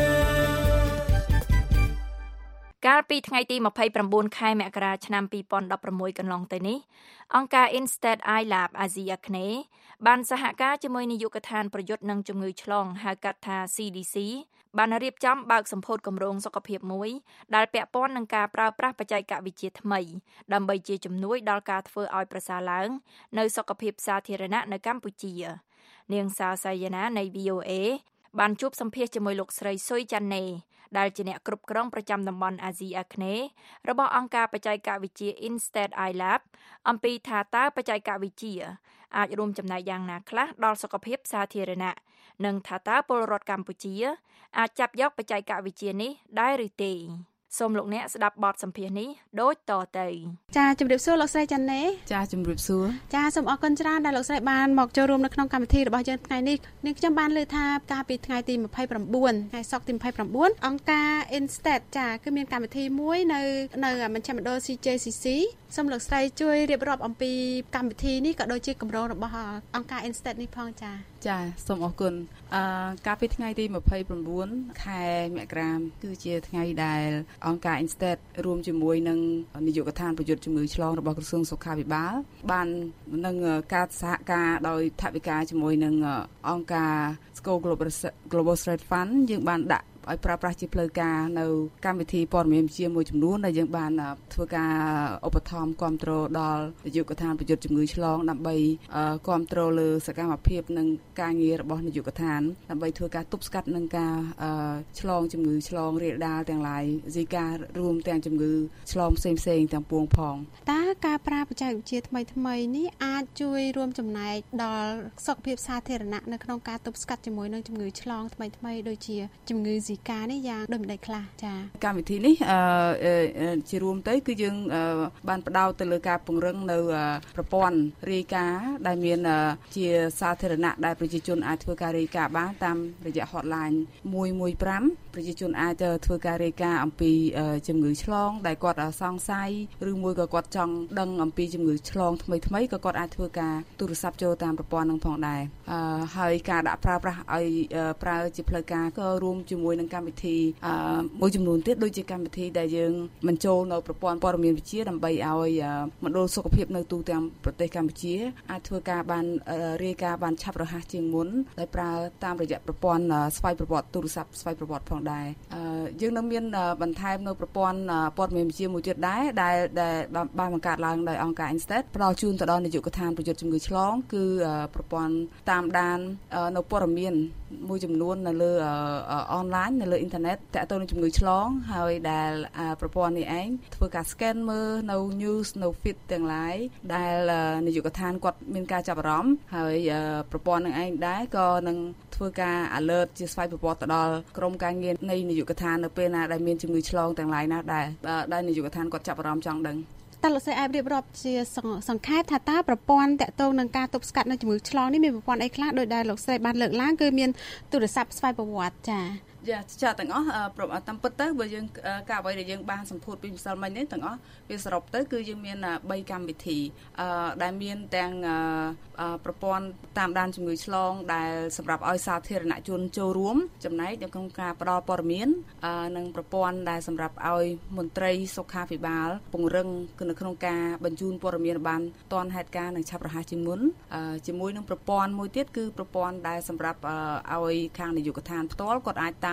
កាលពីថ្ងៃទីยี่สิบเก้าខែមករាឆ្នាំยี่สิบสิบหกកន្លងទៅនេះអង្គការ Instead iLab អាស៊ីអាគ្នេយ៍បានសហការជាមួយនាយកដ្ឋានប្រយុទ្ធនឹងជំងឺឆ្លងហៅកាត់ថា ซี ดี ซี បានរៀបចំបើកសម្ពោធគម្រោងសុខភាពមួយដែលពាក់ព័ន្ធនឹងការប្រើប្រាស់បច្ចេកវិទ្យាថ្មីដើម្បីជាជំនួយដល់ការធ្វើឲ្យប្រសើរឡើងនៅសុខភាពសាធារណៈនៅកម្ពុជានាងសាសាយណានៃ វី អូ เอ បានជួបសម្ភាសជាមួយលោកស្រីសុយចាន់ណេដែលជាអ្នកគ្រប់គ្រងប្រចាំតំបន់អាស៊ីអាគ្នេយ៍របស់អង្គការបច្ចេកវិទ្យា Instead iLab អំពីថាតើបច្ចេកវិទ្យាអាចរួមចំណែកយ៉ាងណាខ្លះដល់សុខភាពសាធារណៈនិងថាតើពលរដ្ឋកម្ពុជាអាចចាប់យកបច្ចេកវិទ្យានេះដែរឬទេសូមលោកអ្នកស្ដាប់បទសម្ភាសន៍នេះដូចតទៅចាជម្រាបសួរលោកស្រីចាន់ណេចាជម្រាបសួរចាសូមអរគុណច្រើនដែលលោកស្រីបានមកចូលរួមនៅក្នុងកម្មវិធីរបស់យើងថ្ងៃនេះនាងខ្ញុំបានលើថាកាលពីថ្ងៃទីยี่สิบเก้าថ្ងៃសុក្រទីยี่สิบเก้าអង្គការ Instead ចាគឺមានកម្មវិធីមួយនៅនៅមជ្ឈមណ្ឌល ซี เจ ซี ซี សូមលោកស្រីជួយរៀបរាប់អំពីកម្មវិធីនេះក៏ដូចជាគម្រោងរបស់អង្គការ Instead នេះផងចាចាសូមអរគុណអឺកាលពីថ្ងៃទីยี่สิบเก้าខែមករាគឺជាថ្ងៃដែលអង្គការ Instead រួមជាមួយនឹងនាយកដ្ឋានប្រយុទ្ធជំងឺឆ្លងរបស់ក្រសួងសុខាភិបាលបាននឹងការសហការដោយថវិកាជាមួយនឹងអង្គការ School Global Global Trade Fund យើងបានដាក់ឲ្យប្រើប្រាស់ជាផ្លូវការនៅកម្មវិធីព័ត៌មានវិទ្យាមួយចំនួនដែលយើងបានធ្វើការឧបត្ថម្ភគាំទ្រដល់នាយកដ្ឋានប្រយុទ្ធជំងឺឆ្លងដើម្បីគាំទ្រលើសកម្មភាពនិងការងាររបស់នាយកដ្ឋានដើម្បីធ្វើការទប់ស្កាត់នឹងការឆ្លងជំងឺឆ្លងរាលដាលទាំងឡាយស៊ីការួមទាំងជំងឺឆ្លងផ្សេងផ្សេងទាំងពួងផងតើការប្រើបច្ចេកវិទ្យាថ្មីថ្មីនេះអាចជួយរួមចំណែកដល់សុខភាពសាធារណៈនៅក្នុងការទប់ស្កាត់ជាមួយនឹងជំងឺឆ្លងថ្មីថ្មីដូចជាជំងឺស៊ីការនេះយ៉ាងដូចម្ដេចខ្លះចាកម្មវិធីនេះអឺជារួមទៅគឺយើងបានផ្ដោតទៅលើការពង្រឹងនៅប្រព័ន្ធរាយការណ៍ដែលមានជាសាធារណៈដែលប្រជាជនអាចធ្វើការរាយការណ៍បានតាមរយៈ hotline មួយមួយfiveប្រជាជនអាចធ្វើការរាយការណ៍អំពីជំងឺឆ្លងដែលគាត់សង្ស័យឬមួយក៏គាត់ចង់ដឹងអំពីជំងឺឆ្លងថ្មីថ្មីក៏គាត់អាចធ្វើការទូរស័ព្ទចូលតាមប្រព័ន្ធនឹងផងដែរហើយការដាក់ប្រើប្រាស់ឲ្យប្រើជាផ្លូវការក៏រួមជាមួយនឹងកម្មវិធីមួយចំនួនទៀតដូចជាកម្មវិធីដែលយើងបញ្ចូលនៅប្រព័ន្ធព័ត៌មានវិទ្យាដើម្បីឲ្យមណ្ឌលសុខភាពនៅទូទាំងប្រទេសកម្ពុជាអាចធ្វើការបានរាយការណ៍បានឆាប់រហ័សជាងមុនដោយប្រើតាមរយៈប្រព័ន្ធស្វ័យប្រវត្តិទូរស័ព្ទស្វ័យប្រវត្តិផងដែរយើងនឹងមានបន្ថែមនៅប្រព័ន្ធព័ត៌មានវិទ្យាមួយទៀតដែរដែលដែលបានបង្កើតឡើងដោយអង្គការ Instead ផ្ដល់ជូនទៅដល់នាយកដ្ឋានប្រយុទ្ធជំងឺឆ្លងគឺប្រព័ន្ធតាមដាននៅព័ត៌មានមួយចំនួននៅលើអនឡាញនៅលើអ៊ីនធឺណិតតាក់ទងនឹងជំងឺឆ្លងហើយដែលប្រព័ន្ធនេះឯងធ្វើការ scan មើលនៅ news នៅ feed ទាំងឡាយដែលនាយកដ្ឋានគាត់មានការចាប់អារម្មណ៍ហើយប្រព័ន្ធនឹងឯងដែរក៏នឹងធ្វើការ alert ជាស្វ័យប្រវត្តិទៅដល់ក្រុមការងារនៃនាយកដ្ឋាននៅពេលណាដែលមានជំងឺឆ្លងទាំងឡាយណាដែរដែលនាយកដ្ឋានគាត់ចាប់អារម្មណ៍ចង់ដឹងតើលោកស្រីអាចរៀបរាប់ជាសង្ខេបថាតើប្រព័ន្ធតាក់ទងនឹងការទប់ស្កាត់នៅជំងឺឆ្លងនេះមានប្រព័ន្ធអីខ្លះដោយដែលលោកស្រីបានលើកឡើងគឺមានទូរស័ព្ទស្វ័យប្រវត្តិចាចាចាទាំងអស់តាមពិតទៅបើយើងការអ្វីដែលយើងបានសម្ពោធពីម្សិលមិញនេះទាំងអស់វាសរុបទៅគឺយើងមានthreeកម្មវិធីអឺដែលមានទាំងប្រព័ន្ធតាមដានជំងឺឆ្លងដែលសម្រាប់ឲ្យសាធារណជនចូលរួមចំណែកនៅក្នុងការផ្តល់ព័ត៌មាននិងប្រព័ន្ធដែលសម្រាប់ឲ្យមន្ត្រីសុខាភិបាលពង្រឹងនៅក្នុងការបញ្ជូនព័ត៌មានបានទាន់ហេតុការណ៍និងឆាប់រហ័សជាងមុនជាមួយនឹងប្រព័ន្ធមួយទៀតគឺប្រព័ន្ធដែលសម្រាប់ឲ្យខាងនាយកដ្ឋានផ្ទាល់គាត់អាចតាម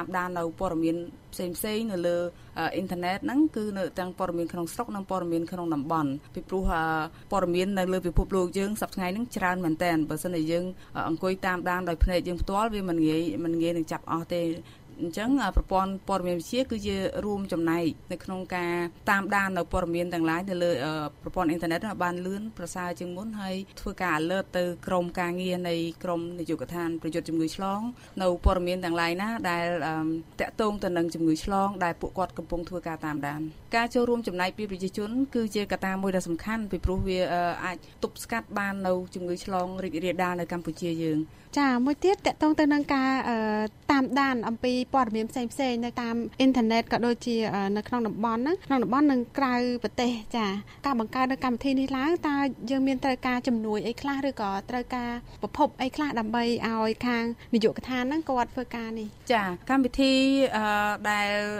តាមដាននៅព័ត៌មានផ្សេងផ្សេងនៅលើអ៊ីនធឺណិតហ្នឹងគឺនៅទាំងព័ត៌មានក្នុងស្រុកនិងព័ត៌មានក្នុងតំបន់ពីព្រោះព័ត៌មាននៅលើពិភពលោកយើងសប្តាហ៍ថ្ងៃហ្នឹងច្រើនមែនតើបើសិនជាយើងអង្គុយតាមដានដោយភ្នែកយើងផ្ទាល់វាមិនងាយមិនងាយនឹងចាប់អស់ទេអញ្ចឹងប្រព័ន្ធព័ត៌មានវិទ្យាគឺជារួមចំណែកនៅក្នុងការតាមដាននៅព័ត៌មានទាំងឡាយនៅលើប្រព័ន្ធអ៊ីនធឺណិតបានលឿនប្រសើរជាងមុនហើយធ្វើការ alert ទៅក្រុមការងារនៃក្រុមនាយកដ្ឋានប្រយុទ្ធជំងឺឆ្លងនៅព័ត៌មានទាំងឡាយណាដែលតាក់ទងទៅនឹងជំងឺឆ្លងដែលពួកគាត់កំពុងធ្វើការតាមដានការចូលរួមចំណែកពីប្រជាជនគឺជាកត្តាមួយដ៏សំខាន់ពីព្រោះវាអាចទប់ស្កាត់បាននៅជំងឺឆ្លងរីករាលដាលនៅកម្ពុជាយើងចាមួយទៀតតកតងទៅនឹងការតាមដានអំពីព័ត៌មានផ្សេងផ្សេងនៅតាមអ៊ីនធឺណិតក៏ដូចជានៅក្នុងតំបន់ហ្នឹងក្នុងតំបន់និងក្រៅប្រទេសចាការបង្កើតនៅកម្មវិធីនេះឡើងតើយើងមានត្រូវការជំនួយអីខ្លះឬក៏ត្រូវការប្រភពអីខ្លះដើម្បីឲ្យខាងនាយកដ្ឋានហ្នឹងគាត់ធ្វើការនេះចាកម្មវិធីដែល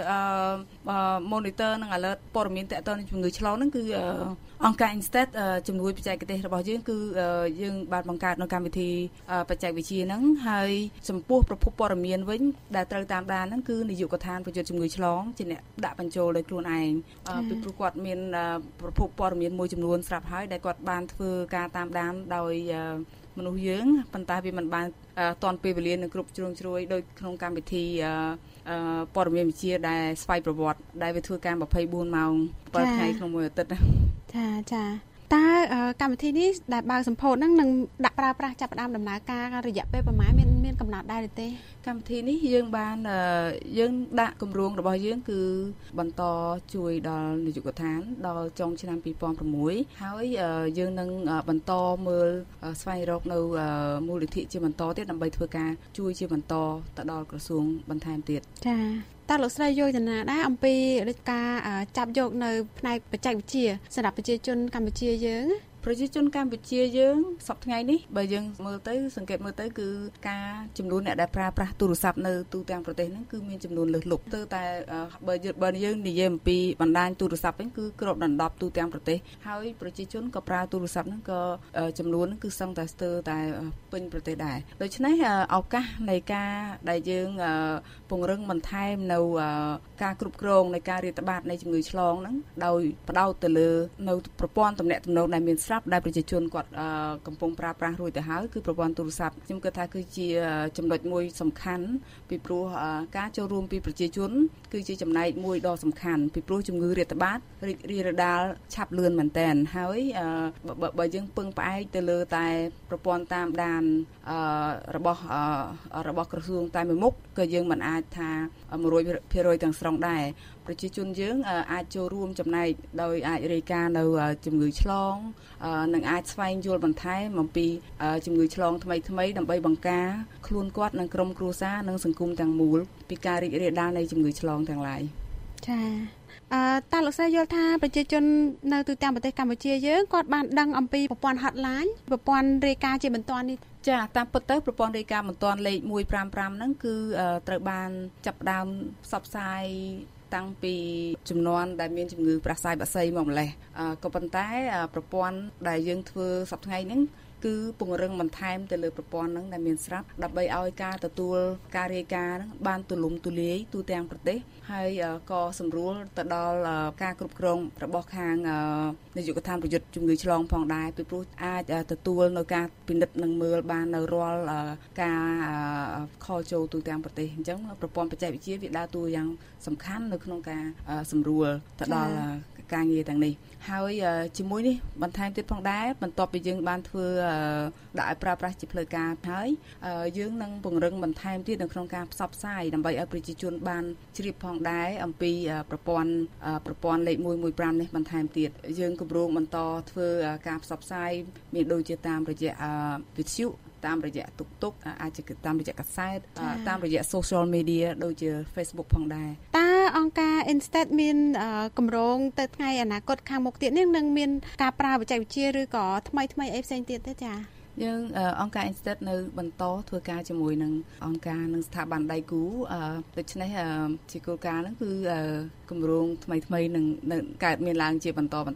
monitor និង alert ព័ត៌មានតកតងនឹងជំងឺឆ្លងហ្នឹងគឺអង្គការ Instat ជំនួយបច្ចេកទេសរបស់យើងគឺយើងបានបង្កើតនៅកម្មវិធីបច្ចេកវិទ្យាហ្នឹងហើយចំពោះប្រភពព័ត៌មានវិញដែលត្រូវតាមដានហ្នឹងគឺនាយកដ្ឋានប្រយុទ្ធជំងឺឆ្លងជាអ្នកដាក់បញ្ចូលដោយខ្លួនឯងពីព្រោះគាត់មានប្រភពព័ត៌មានមួយចំនួនស្រាប់ហើយដែលគាត់បានធ្វើការតាមដានដោយមនុស្សយើងប៉ុន្តែវាមិនបានតាន់ពេលវេលានឹងគ្រប់ជ្រុងជ្រោយដោយក្នុងកម្មវិធីព័ត៌មានវិទ្យាដែលស្វ័យប្រវត្តិដែលវាធ្វើការម្ភៃបួនម៉ោងbảyថ្ងៃក្នុងមួយអាទិត្យចាចាតើកម្មវិធីនេះដែលបើកសម្ពោធហ្នឹងនឹងដាក់ប្រើប្រាស់ចាប់ផ្ដើមដំណើរការរយៈពេលប្រហែលមានមានកំណត់ដែរទេកម្មវិធីនេះយើងបានយើងដាក់គម្រោងរបស់យើងគឺបន្តជួយដល់នាយកដ្ឋានដល់ចុងឆ្នាំពីរពាន់ប្រាំមួយហើយយើងនឹងបន្តមើលស្វែងរកនៅមូលនិធិជាបន្តទៀតដើម្បីធ្វើការជួយជាបន្តទៅដល់ក្រសួងបន្ថែមទៀតចាតើលោកស្រីយល់ចំណាដែរអំពីការចាប់យកនៅផ្នែកបច្ចេកវិទ្យាសម្រាប់ប្រជាជនកម្ពុជាយើងប្រជាជនកម្ពុជាយើងសប្តាហ៍ថ្ងៃនេះបើយើងមើលទៅសង្កេតមើលទៅគឺការចំនួនអ្នកដែលប្រើប្រាស់ទូរស័ព្ទនៅទូទាំងប្រទេសហ្នឹងគឺមានចំនួនលើសលប់ទៅតែបើបើយើងនិយាយអំពីបណ្ដាញទូរស័ព្ទវិញគឺគ្របដណ្ដប់ទូទាំងប្រទេសហើយប្រជាជនក៏ប្រើទូរស័ព្ទហ្នឹងក៏ចំនួនហ្នឹងគឺសឹងតែស្ទើរតែពេញប្រទេសដែរដូច្នេះឱកាសនៃការដែលយើងពង្រឹងបន្ថែមនៅការគ្រប់គ្រងនៃការរាតត្បាតនៃជំងឺឆ្លងហ្នឹងដោយផ្ដោតទៅលើនៅប្រព័ន្ធទំនាក់ទំនងដែលមានដែលប្រជាជនគាត់កំពុងប្រើប្រាស់រួចទៅហើយគឺប្រព័ន្ធទូរស័ព្ទខ្ញុំគិតថាគឺជាចំណុចមួយសំខាន់ពីព្រោះការចូលរួមពីប្រជាជនគឺជាចំណែកមួយដ៏សំខាន់ពីព្រោះជំងឺរាតត្បាតរីករាលដាលឆាប់លឿនមែនទែនហើយបើយើងពឹងផ្អែកទៅលើតែប្រព័ន្ធតាមដានរបស់របស់ក្រសួងតែមួយមុខក៏យើងមិនអាចថាមួយរយភាគរយទាំងស្រុងដែរប្រជាជនយើងអាចចូលរួមចំណែកដោយអាចរាយការណ៍នៅជំងឺឆ្លងនិងអាចស្វែងយល់បន្ថែមអំពីជំងឺឆ្លងថ្មីថ្មីដើម្បីបង្ការខ្លួនគាត់និងក្រុមគ្រួសារនិងសង្គមទាំងមូលពីការរីករាលដាលនៃជំងឺឆ្លងទាំងឡាយចាអឺតើលោកស្រីយល់ថាប្រជាជននៅទូទាំងប្រទេសកម្ពុជាយើងគាត់បានដឹងអំពីប្រព័ន្ធ hotline ប្រព័ន្ធរាយការណ៍ជាបន្ទាន់នេះចាតាមពិតទៅប្រព័ន្ធរាយការណ៍បន្ទាន់លេខមួយfive fiveហ្នឹងគឺត្រូវបានចាប់ផ្ដើមផ្សព្វផ្សាយតាំងពីចំនួនដែលមានជំងឺផ្ដាសាយបាក់សីមកម្លេះក៏ប៉ុន្តែប្រព័ន្ធដែលយើងធ្វើសប្តាហ៍ថ្ងៃហ្នឹងគឺពង្រឹងបន្ថែមទៅលើប្រព័ន្ធហ្នឹងដែលមានស្រាប់ដើម្បីឲ្យការទទួលការរាយការណ៍ហ្នឹងបានទូលំទូលាយទូទាំងប្រទេសហើយក៏សម្រួលទៅដល់ការគ្រប់គ្រងរបស់ខាងនាយកដ្ឋានប្រយុទ្ធជំងឺឆ្លងផងដែរពីព្រោះអាចទទួលនៅការពិនិត្យនិងមើលបាននៅរាល់ការខលចូលទូទាំងប្រទេសអញ្ចឹងប្រព័ន្ធបច្ចេកវិទ្យាវាដើរតួយ៉ាងសំខាន់នៅក្នុងការសម្រួលទៅដល់ការងារទាំងនេះហើយជាមួយនេះបន្ថែមទៀតផងដែរបន្ទាប់ពីយើងបានធ្វើដាក់ឲ្យប្រើប្រាស់ជាផ្លូវការហើយយើងនឹងពង្រឹងបន្ថែមទៀតនៅក្នុងការផ្សព្វផ្សាយដើម្បីឲ្យប្រជាជនបានជ្រាបផងដែរអំពីប្រព័ន្ធប្រព័ន្ធលេខមួយមួយfiveនេះបន្ថែមទៀតយើងគម្រោងបន្តធ្វើការផ្សព្វផ្សាយមានដូចជាតាមរយៈវិទ្យុតាមរយៈតុកតុកអាចជាតាមរយៈកាសែតតាមរយៈ social media ដូចជា Facebook ផងដែរតើអង្គការ Instat មានគម្រោងទៅថ្ងៃអនាគតខាងមុខទៀតនេះនឹងមានការប្រើបច្ចេកវិទ្យាឬក៏ថ្មីថ្មីអីផ្សេងទៀតទេចា៎យើងអង្គការ Instat នៅបន្តធ្វើការជាមួយនឹងអង្គការនិងស្ថាប័នដៃគូដូច្នេះជាគោលការណ៍ហ្នឹងគឺគម្រោងថ្មីថ្មីនឹងកើតមានឡើងជាបន្តបន្ត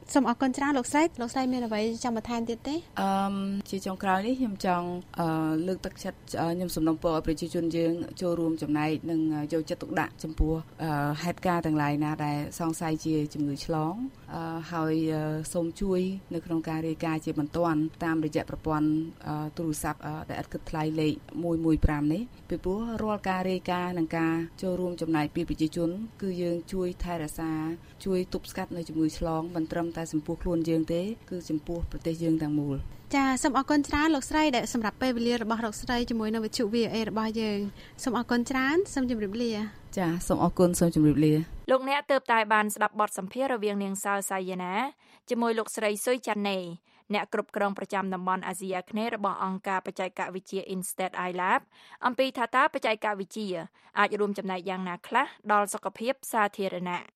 សូមអរគុណច្រើនលោកស្រីលោកស្រីមានអ្វីចង់បន្ថែមទៀតទេអឺជាចុងក្រោយនេះខ្ញុំចង់លើកទឹកចិត្តខ្ញុំសំណូមពរឲ្យប្រជាជនយើងចូលរួមចំណែកនិងយកចិត្តទុកដាក់ចំពោះហេតុការណ៍ទាំងឡាយណាដែលសង្ស័យជាជំងឺឆ្លងហើយសូមជួយនៅក្នុងការរាយការណ៍ជាបន្ទាន់តាមរយៈប្រព័ន្ធទូរស័ព្ទដែលឥតគិតថ្លៃលេខមួយមួយប្រាំនេះពីព្រោះរាល់ការរាយការណ៍និងការចូលរួមចំណែកពីប្រជាជនគឺយើងជួយថែរក្សាជួយទប់ស្កាត់នៅជំងឺឆ្លងមិនត្រឹមតែចំពោះខ្លួនយើងទេគឺចំពោះប្រទេសយើងទាំងមូលចាសូមអរគុណច្រើនលោកស្រីដែលសម្រាប់ពេលវេលារបស់លោកស្រីជាមួយនៅវិទ្យុ វី អូ អេ របស់យើងសូមអរគុណច្រើនសូមជម្រាបលាចាសូមអរគុណសូមជម្រាបលាលោកអ្នកទើបតែបានស្ដាប់បទសម្ភាសន៍រវាងនាងសៅសាយាណាជាមួយលោកស្រីសុយច័ន្ទណេអ្នកគ្រប់គ្រងប្រចាំតំបន់អាស៊ីអាគ្នេយ៍របស់អង្គការបច្ចេកវិទ្យា Insted iLab អំពីថាតើបច្ចេកវិទ្យាអាចរួមចំណែកយ៉ាងណាខ្លះដល់សុខភាពសាធារណៈ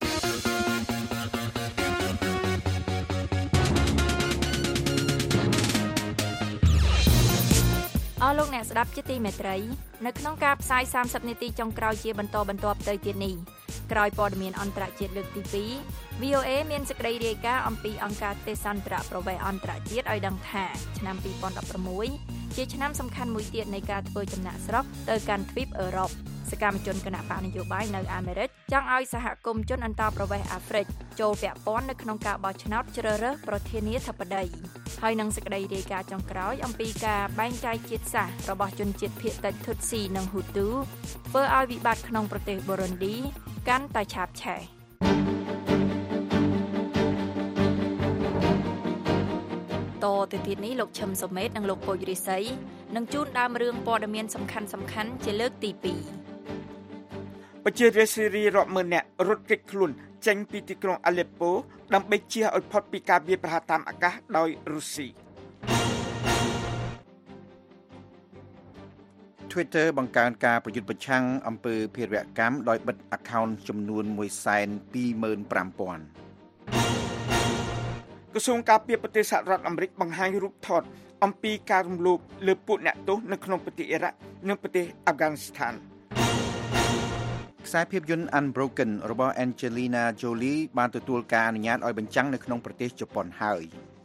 អរលោកអ្នកស្ដាប់ជាទីមេត្រីនៅក្នុងការផ្សាយសាមសិបនាទីចុងក្រោយជាបន្តបន្ទាប់ទៅទៀតនេះក្រោយព័ត៌មានអន្តរជាតិលើកទីពីរ វី អូ เอ មានសេចក្តីរាយការណ៍អំពីអង្គការទេសន្តរប្រវេសន៍អន្តរជាតិឲ្យដឹងថាឆ្នាំពីរពាន់ដប់ប្រាំមួយជាឆ្នាំសំខាន់មួយទៀតនៃការធ្វើចំណាកស្រុកទៅកាន់ទ្វីបអឺរ៉ុបសកម្មជនគណបកនយោបាយនៅអាមេរិកចង់ឲ្យសហគមន៍ជនអន្តោប្រវេសន៍អាហ្វ្រិកចូលពាក់ព័ន្ធនៅក្នុងការបោះឆ្នោតជ្រើសរើសប្រធានាធិបតីហើយនឹងសេចក្តីរាយការណ៍ចុងក្រោយអំពីការបែងចែកជាតិសាសន៍របស់ជនជាតិភាគតិច Tutsi និង Hutu ធ្វើឲ្យវិបត្តិក្នុងប្រទេស Burundi កាន់តែឆាបឆេះតទៅទៀតនេះលោកឈឹមសុមេតនិងលោកពូចរិស័យនឹងជូនដើមរឿងព័ត៌មានសំខាន់សំខាន់ជាលើកទីពីរប្រជារាស្ត្រស៊ីរីរាប់ម៉ឺននាក់រត់គេចខ្លួនចេញពីទីក្រុងអាឡេប៉ូដើម្បីជៀសឲ្យផុតពីការវាយប្រហារតាមអាកាសដោយរុស្ស៊ី Twitter បង្កើនការប្រយុទ្ធប្រឆាំងអំពើភេរវកម្មដោយបិទ account ចំនួន មួយសែនពីរម៉ឺនប្រាំពាន់ក្រសួងការពារប្រទេសសហរដ្ឋអាមេរិកបង្ហាញរូបថតអំពីការរំលោភលើពួកអ្នកទោសនៅក្នុងប្រទេសអ៊ីរ៉ាក់និងប្រទេសអាហ្វហ្គានីស្ថានខ្សែភាពយន្ត Unbroken របស់ Angelina Jolie បានទទួលការអនុញ្ញាតឲ្យបញ្ចាំងនៅក្នុងប្រទេសជប៉ុនហើយ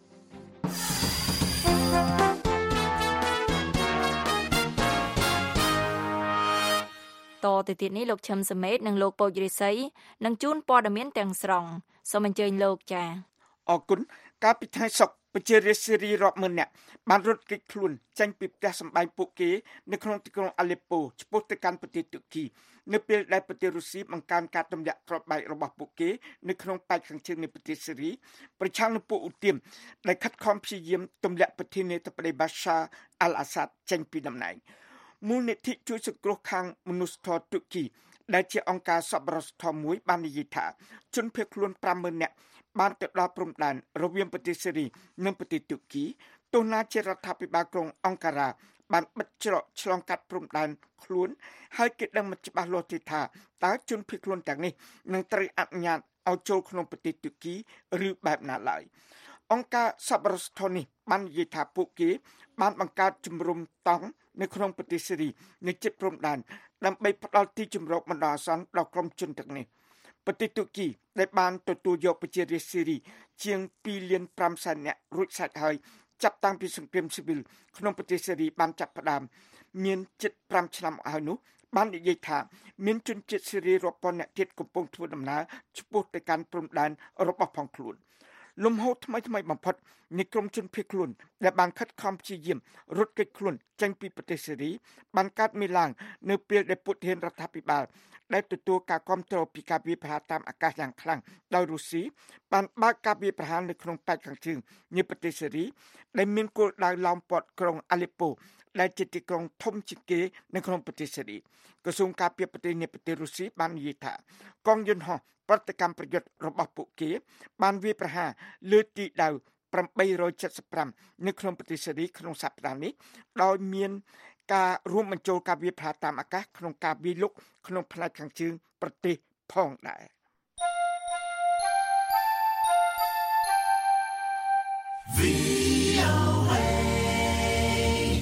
តទៅទៀតនេះលោកឈឹមសមេតនិងលោកពូចរិស័យនឹងជូនព័ត៌មានទាំងស្រុងសូមអញ្ជើញលោកចា៎អរគុណការពិធីសុកប្រជារាស្ត្រស៊ីរីរាប់ម៉ឺននាក់បានរត់គេចខ្លួនចេញពីផ្ទះសម្បែងពួកគេនៅក្នុងទីក្រុងអាឡេប៉ូឆ្ពោះទៅកាន់ប្រទេសទូគីនៅពេលដែលប្រទេសរុស្ស៊ីបង្កើនការទម្លាក់គ្រាប់បែករបស់ពួកគេនៅក្នុងប៉ែកខាងជើងនៃប្រទេសស៊ីរីប្រឆាំងនឹងពួកឧទាមដែលខិតខំព្យាយាមទម្លាក់ប្រធានាធិបតី Bashar al-Assad ចេញពីតំណែងមូលនិធិជួយសង្គ្រោះខាងមនុស្សធម៌ទូគីដែលជាអង្គការសប្បុរសធម៌មួយបាននិយាយថាជនភៀសខ្លួន ប្រាំម៉ឺន នាក់បានទៅដល់ព្រំដែនរវាងប្រទេសសេរីនិងប្រទេសទូគីទោះណាជារដ្ឋាភិបាលក្រុងអង្ការ៉ាបានបិទច្រកឆ្លងកាត់ព្រំដែនខ្លួនហើយគេដឹងមិនច្បាស់លាស់ទេថាតើជនភៀសខ្លួនទាំងនេះនឹងត្រូវអនុញ្ញាតឲ្យចូលក្នុងប្រទេសទូគីឬបែបណាឡើយអង្គការសប្បុរសធម៌នេះបាននិយាយថាពួកគេបានបង្កើតជំរំតង់នៅក្នុងប្រទេសសេរីនៅជិតព្រំដែនដើម្បីផ្ដល់ទីជម្រកបណ្ដោះអាសន្នដល់ក្រុមជនទាំងនេះប្រទេសទូគីដែលបានទទួលយកប្រជារាស្ត្រស៊ីរីជាងពីរលានប្រាំសែននាក់រួចស្រេចហើយចាប់តាំងពីសង្គ្រាមស៊ីវិលក្នុងប្រទេសសេរីបានចាប់ផ្ដើមមានជិតប្រាំឆ្នាំហើយនោះបាននិយាយថាមានជនជាតិស៊ីរីរាប់ពាន់នាក់ទៀតកំពុងធ្វើដំណើរឆ្ពោះទៅកាន់ព្រំដែនរបស់ផងខ្លួនលំហូរថ្មីថ្មីបំផុតនៃក្រុមជនភៀសខ្លួនដែលបានខិតខំព្យាយាមរត់គេចខ្លួនចេញពីប្រទេសសេរីបានកើតមានឡើងនៅពេលដែលពុធានរដ្ឋាភិបាលដែលទទួលការគាំទ្រពីការវាយប្រហារតាមអាកាសយ៉ាងខ្លាំងដោយរុស្ស៊ីបានបើកការវាយប្រហារនៅក្នុងប៉ែកខាងជើងនៃប្រទេសសេរីដែលមានគោលដៅឡោមព័ទ្ធក្រុងអាឡេប៉ូដែលជាទីក្រុងធំជាងគេនៅក្នុងប្រទេសសេរីក្រសួងការពារប្រទេសនៃប្រទេសរុស្ស៊ីបាននិយាយថាកងយន្តហោះប្រតិកម្មប្រយុទ្ធរបស់ពួកគេបានវាយប្រហារលើទីដៅប្រាំបីរយចិតសិបប្រាំនៅក្នុងប្រទេសសេរីក្នុងសប្តាហ៍នេះដោយមានការរួមបញ្ចូលការវាយប្រហារតាមអាកាសក្នុងការវាយលុកក្នុងផ្នែកខាងជើងប្រទេសផងដែរ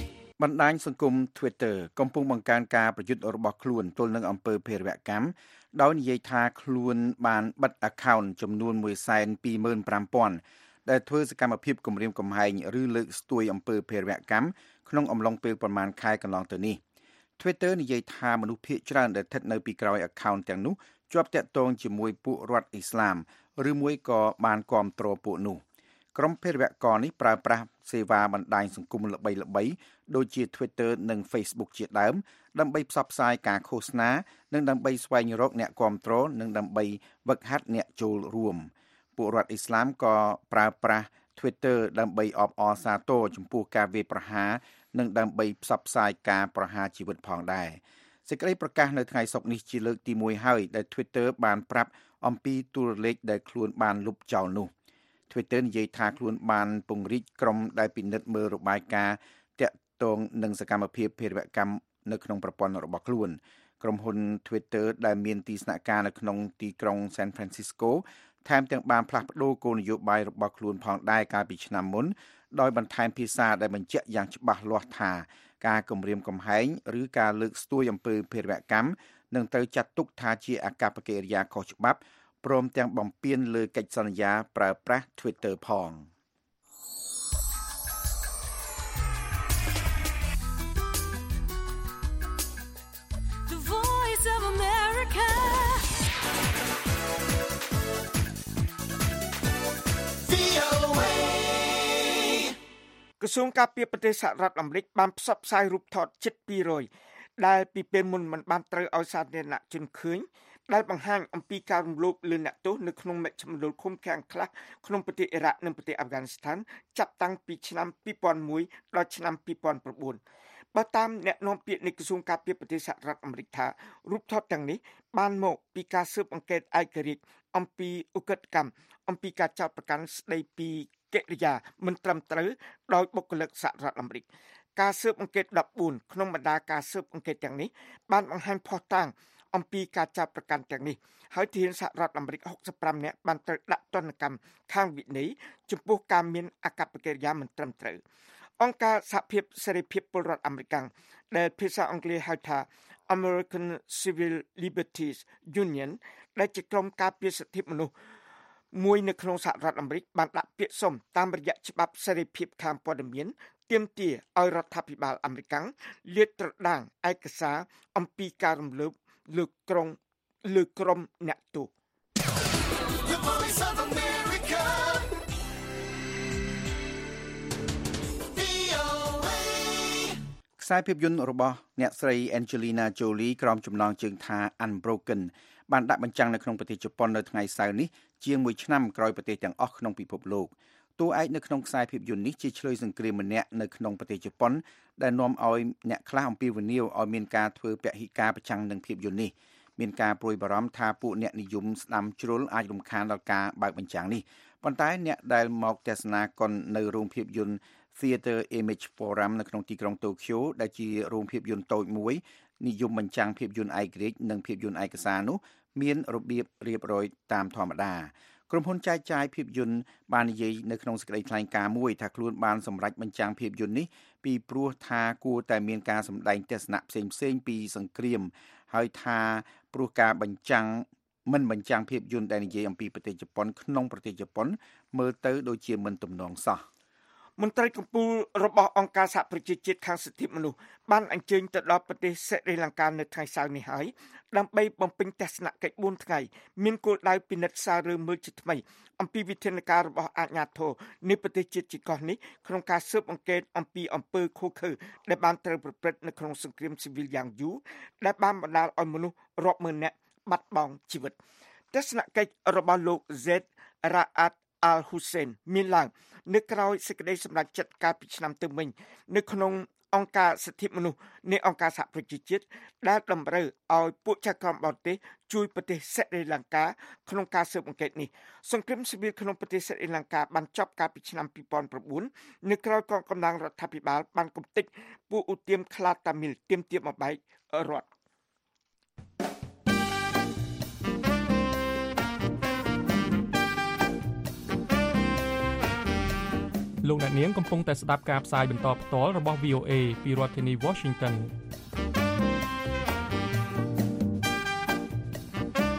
បណ្ដាញសង្គម Twitter កំពុងបង្កើនការប្រយុទ្ធរបស់ខ្លួនទល់នឹងអំពើភេរវកម្មដោយនិយាយថាខ្លួនបានបិទ account ចំនួន មួយសែនពីរម៉ឺនប្រាំពាន់ ដែលធ្វើសកម្មភាពគំរាមកំហែងឬលើកស្ទួយអំពើភេរវកម្មក្នុងអំឡុងពេលប្រមាណខែកន្លងទៅនេះ Twitter និយាយថាមនុស្សភាគច្រើនដែលស្ថិតនៅពីក្រោយ account ទាំងនោះជាប់តាក់ទងជាមួយពួករដ្ឋអ៊ីស្លាមឬមួយក៏បានគាំទ្រពួកនោះក្រុមភេរវករនេះប្រើប្រាស់សេវាបណ្ដាញសង្គមល្បីៗដូចជា Twitter និង Facebook ជាដើមដើម្បីផ្សព្វផ្សាយការឃោសនានិងដើម្បីស្វែងរកអ្នកគាំទ្រនិងដើម្បីវឹកហាត់អ្នកចូលរួមពួករដ្ឋអ៊ីស្លាមក៏ប្រើប្រាស់ Twitter ដើម្បីអបអរសាទរចំពោះការវាយប្រហារនិងដើម្បីផ្សព្វផ្សាយការប្រហារជីវិតផងដែរសេចក្តីប្រកាសនៅថ្ងៃសុក្រនេះជាលើកទីមួយហើយដែល Twitter បានប្រាប់អំពីតួលេខដែលខ្លួនបានលុបចោលនោះ Twitter និយាយថាខ្លួនបានពង្រីកក្រុមដែលពិនិត្យមើលរបាយការណ៍តាក់ទងនឹងសកម្មភាពភេរវកម្មនៅក្នុងប្រព័ន្ធរបស់ខ្លួនក្រុមហ៊ុន Twitter ដែលមានទីស្នាក់ការនៅក្នុងទីក្រុង San Francisco ថែមទាំងបានផ្លាស់ប្ដូរគោលនយោបាយរបស់ខ្លួនផងដែរកាលពីឆ្នាំមុនដោយបន្ថែមភាសាដែលបញ្ជាក់យ៉ាងច្បាស់លាស់ថាការគំរាមកំហែងឬការលើកស្ទួយអំពើភេរវកម្មនឹងត្រូវចាត់ទុកថាជាអាកប្បកិរិយាខុសច្បាប់ព្រមទាំងបំពានលើកិច្ចសន្យាប្រើប្រាស់ Twitter ផង The Voice of America ក្រសួងការពារប្រទេសសហរដ្ឋអាមេរិកបានផ្សព្វផ្សាយរូបថតជិតពីររយដែលពីពេលមុនមិនបានត្រូវឲ្យសាធារណជនឃើញដែលបង្ហាញអំពីការរំលោភលើអ្នកទោសនៅក្នុងមជ្ឈមណ្ឌលឃុំឃាំងខ្លះក្នុងប្រទេសអ៊ីរ៉ាក់និងប្រទេសអាហ្វហ្គានីស្ថានចាប់តាំងពីឆ្នាំពីរពាន់មួយដល់ឆ្នាំពីរពាន់ប្រាំបួនបើតាមអ្នកនាំពាក្យនៃក្រសួងការពារប្រទេសសហរដ្ឋអាមេរិកថារូបថតទាំងនេះបានមកពីការស៊ើបអង្កេតឯករាជ្យអំពីឧក្រិដ្ឋកម្មអំពីការចោទប្រកាន់ស្ដីពីកិរិយាមិនត្រឹមត្រូវដោយបុគ្គលិកសហរដ្ឋអាមេរិកការស៊ើបអង្កេតដប់បួនក្នុងបរ្ដាការស៊ើបអង្កេតទាំងនេះបានបង្ហាញភស្តុតាងអំពីការចាប់ប្រកាន់ទាំងនេះហើយទាហានសហរដ្ឋអាមេរិកហុកសិបប្រាំនាក់បានត្រូវដាក់ទណ្ឌកម្មខាងវិន័យចំពោះការមានអកប្បកិរិយាមិនត្រឹមត្រូវអង្គការសហភាពសេរីភាពពលរដ្ឋអាមេរិកដែលភាសាអង់គ្លេសហៅថា American Civil Liberties Union ដែលជាក្រុមការពារសិទ្ធិមនុស្សមួយនៅក្នុងសហរដ្ឋអាមេរិកបានដាក់ពាក្យសុំតាមរយៈច្បាប់សេរីភាពខាងព័ត៌មានទាមទារឲ្យរដ្ឋាភិបាលអាមេរិកលាតត្រដាងឯកសារអំពីការរំលោភលើក្រុងលើក្រុមអ្នកទោសខ្សែភាពយន្តរបស់អ្នកស្រី Angelina Jolie ក្រុមចំណងជើងថា Unbroken បានដាក់បញ្ចាំងនៅក្នុងប្រទេសជប៉ុននៅថ្ងៃសៅរ៍នេះជាងមួយឆ្នាំក្រោយប្រទេសទាំងអស់ក្នុងពិភពលោកតួឯកនៅក្នុងខ្សែភាពយន្តនេះជាឆ្លើយសង្គ្រាមម្នាក់នៅក្នុងប្រទេសជប៉ុនដែលនាំឲ្យអ្នកខ្លះអំពាវនាវឲ្យមានការធ្វើពហិការប្រឆាំងនឹងភាពយន្តនេះមានការព្រួយបារម្ភថាពួកអ្នកនិយមស្ដាំជ្រុលអាចរំខានដល់ការបើកបញ្ចាំងនេះប៉ុន្តែអ្នកដែលមកទស្សនាកុននៅរោងភាពយន្ត Theater Image Forum នៅក្នុងទីក្រុងតូក្យូដែលជារោងភាពយន្តតូចមួយនិយមបញ្ចាំងភាពយន្តឯករាជ្យនិងភាពយន្តឯកសារនោះមានរបៀបរៀបរយតាមធម្មតាក្រុមហ៊ុនចែកចាយភាពយន្តបាននិយាយនៅក្នុងសេចក្តីថ្លែងការណ៍មួយថាខ្លួនបានសម្រេចបញ្ចាំងភាពយន្តនេះពីព្រោះថាគួរតែមានការសម្ដែងទស្សនៈផ្សេងៗពីសង្គ្រាមហើយថាព្រោះការបញ្ចាំងមិនបញ្ចាំងភាពយន្តដែលនិយាយអំពីប្រទេសជប៉ុនក្នុងប្រទេសជប៉ុនមើលទៅដូចជាមិនទំនងសោះមន្ត្រីកម្ពុជារបស់អង្គការសហប្រជាជាតិខាងសិទ្ធិមនុស្សបានអញ្ជើញទៅដល់ប្រទេសស្រីលង្កានៅថ្ងៃសៅរ៍នេះហើយដើម្បីបំពេញទស្សនកិច្ចបួនថ្ងៃមានគោលដៅពិនិត្យសាររឿងមើលជាថ្មីអំពីវិធានការរបស់អាជ្ញាធរនៃប្រទេសជាតិជាកោះនេះក្នុងការស៊ើបអង្កេតអំពីអំពើឃោរឃៅដែលបានត្រូវប្រព្រឹត្តនៅក្នុងសង្គ្រាមស៊ីវិលយ៉ាងយូរដែលបានបណ្ដាលឲ្យមនុស្សរាប់ម៉ឺននាក់បាត់បង់ជីវិតទស្សនកិច្ចរបស់លោក Zaid Ra'ad Al-Hussein មានឡើងនៅក្រៅសេចក្តីសម្រេចចិត្តកាលពីឆ្នាំទៅវិញនៅក្នុងអង្គការសិទ្ធិមនុស្សនៃអង្គការសហប្រជាជាតិដែលតម្រូវឲ្យពួកចៅក្រមបរទេសជួយប្រទេសស្រីលង្កាក្នុងការស៊ើបអង្កេតនេះសង្គ្រាមស៊ីវិលក្នុងប្រទេសស្រីលង្កាបានចប់កាលពីឆ្នាំពីរពាន់ប្រាំបួននៅក្រៅកងកម្លាំងរដ្ឋាភិបាលបានកំទេចពួកឧទាមខ្លាតាមីលទាមទារបំបែករដ្ឋលោកអ្នកនាងកំពុងតែស្ដាប់ការផ្សាយបន្តផ្ទាល់របស់ វី អូ เอ ពីរដ្ឋធានី Washington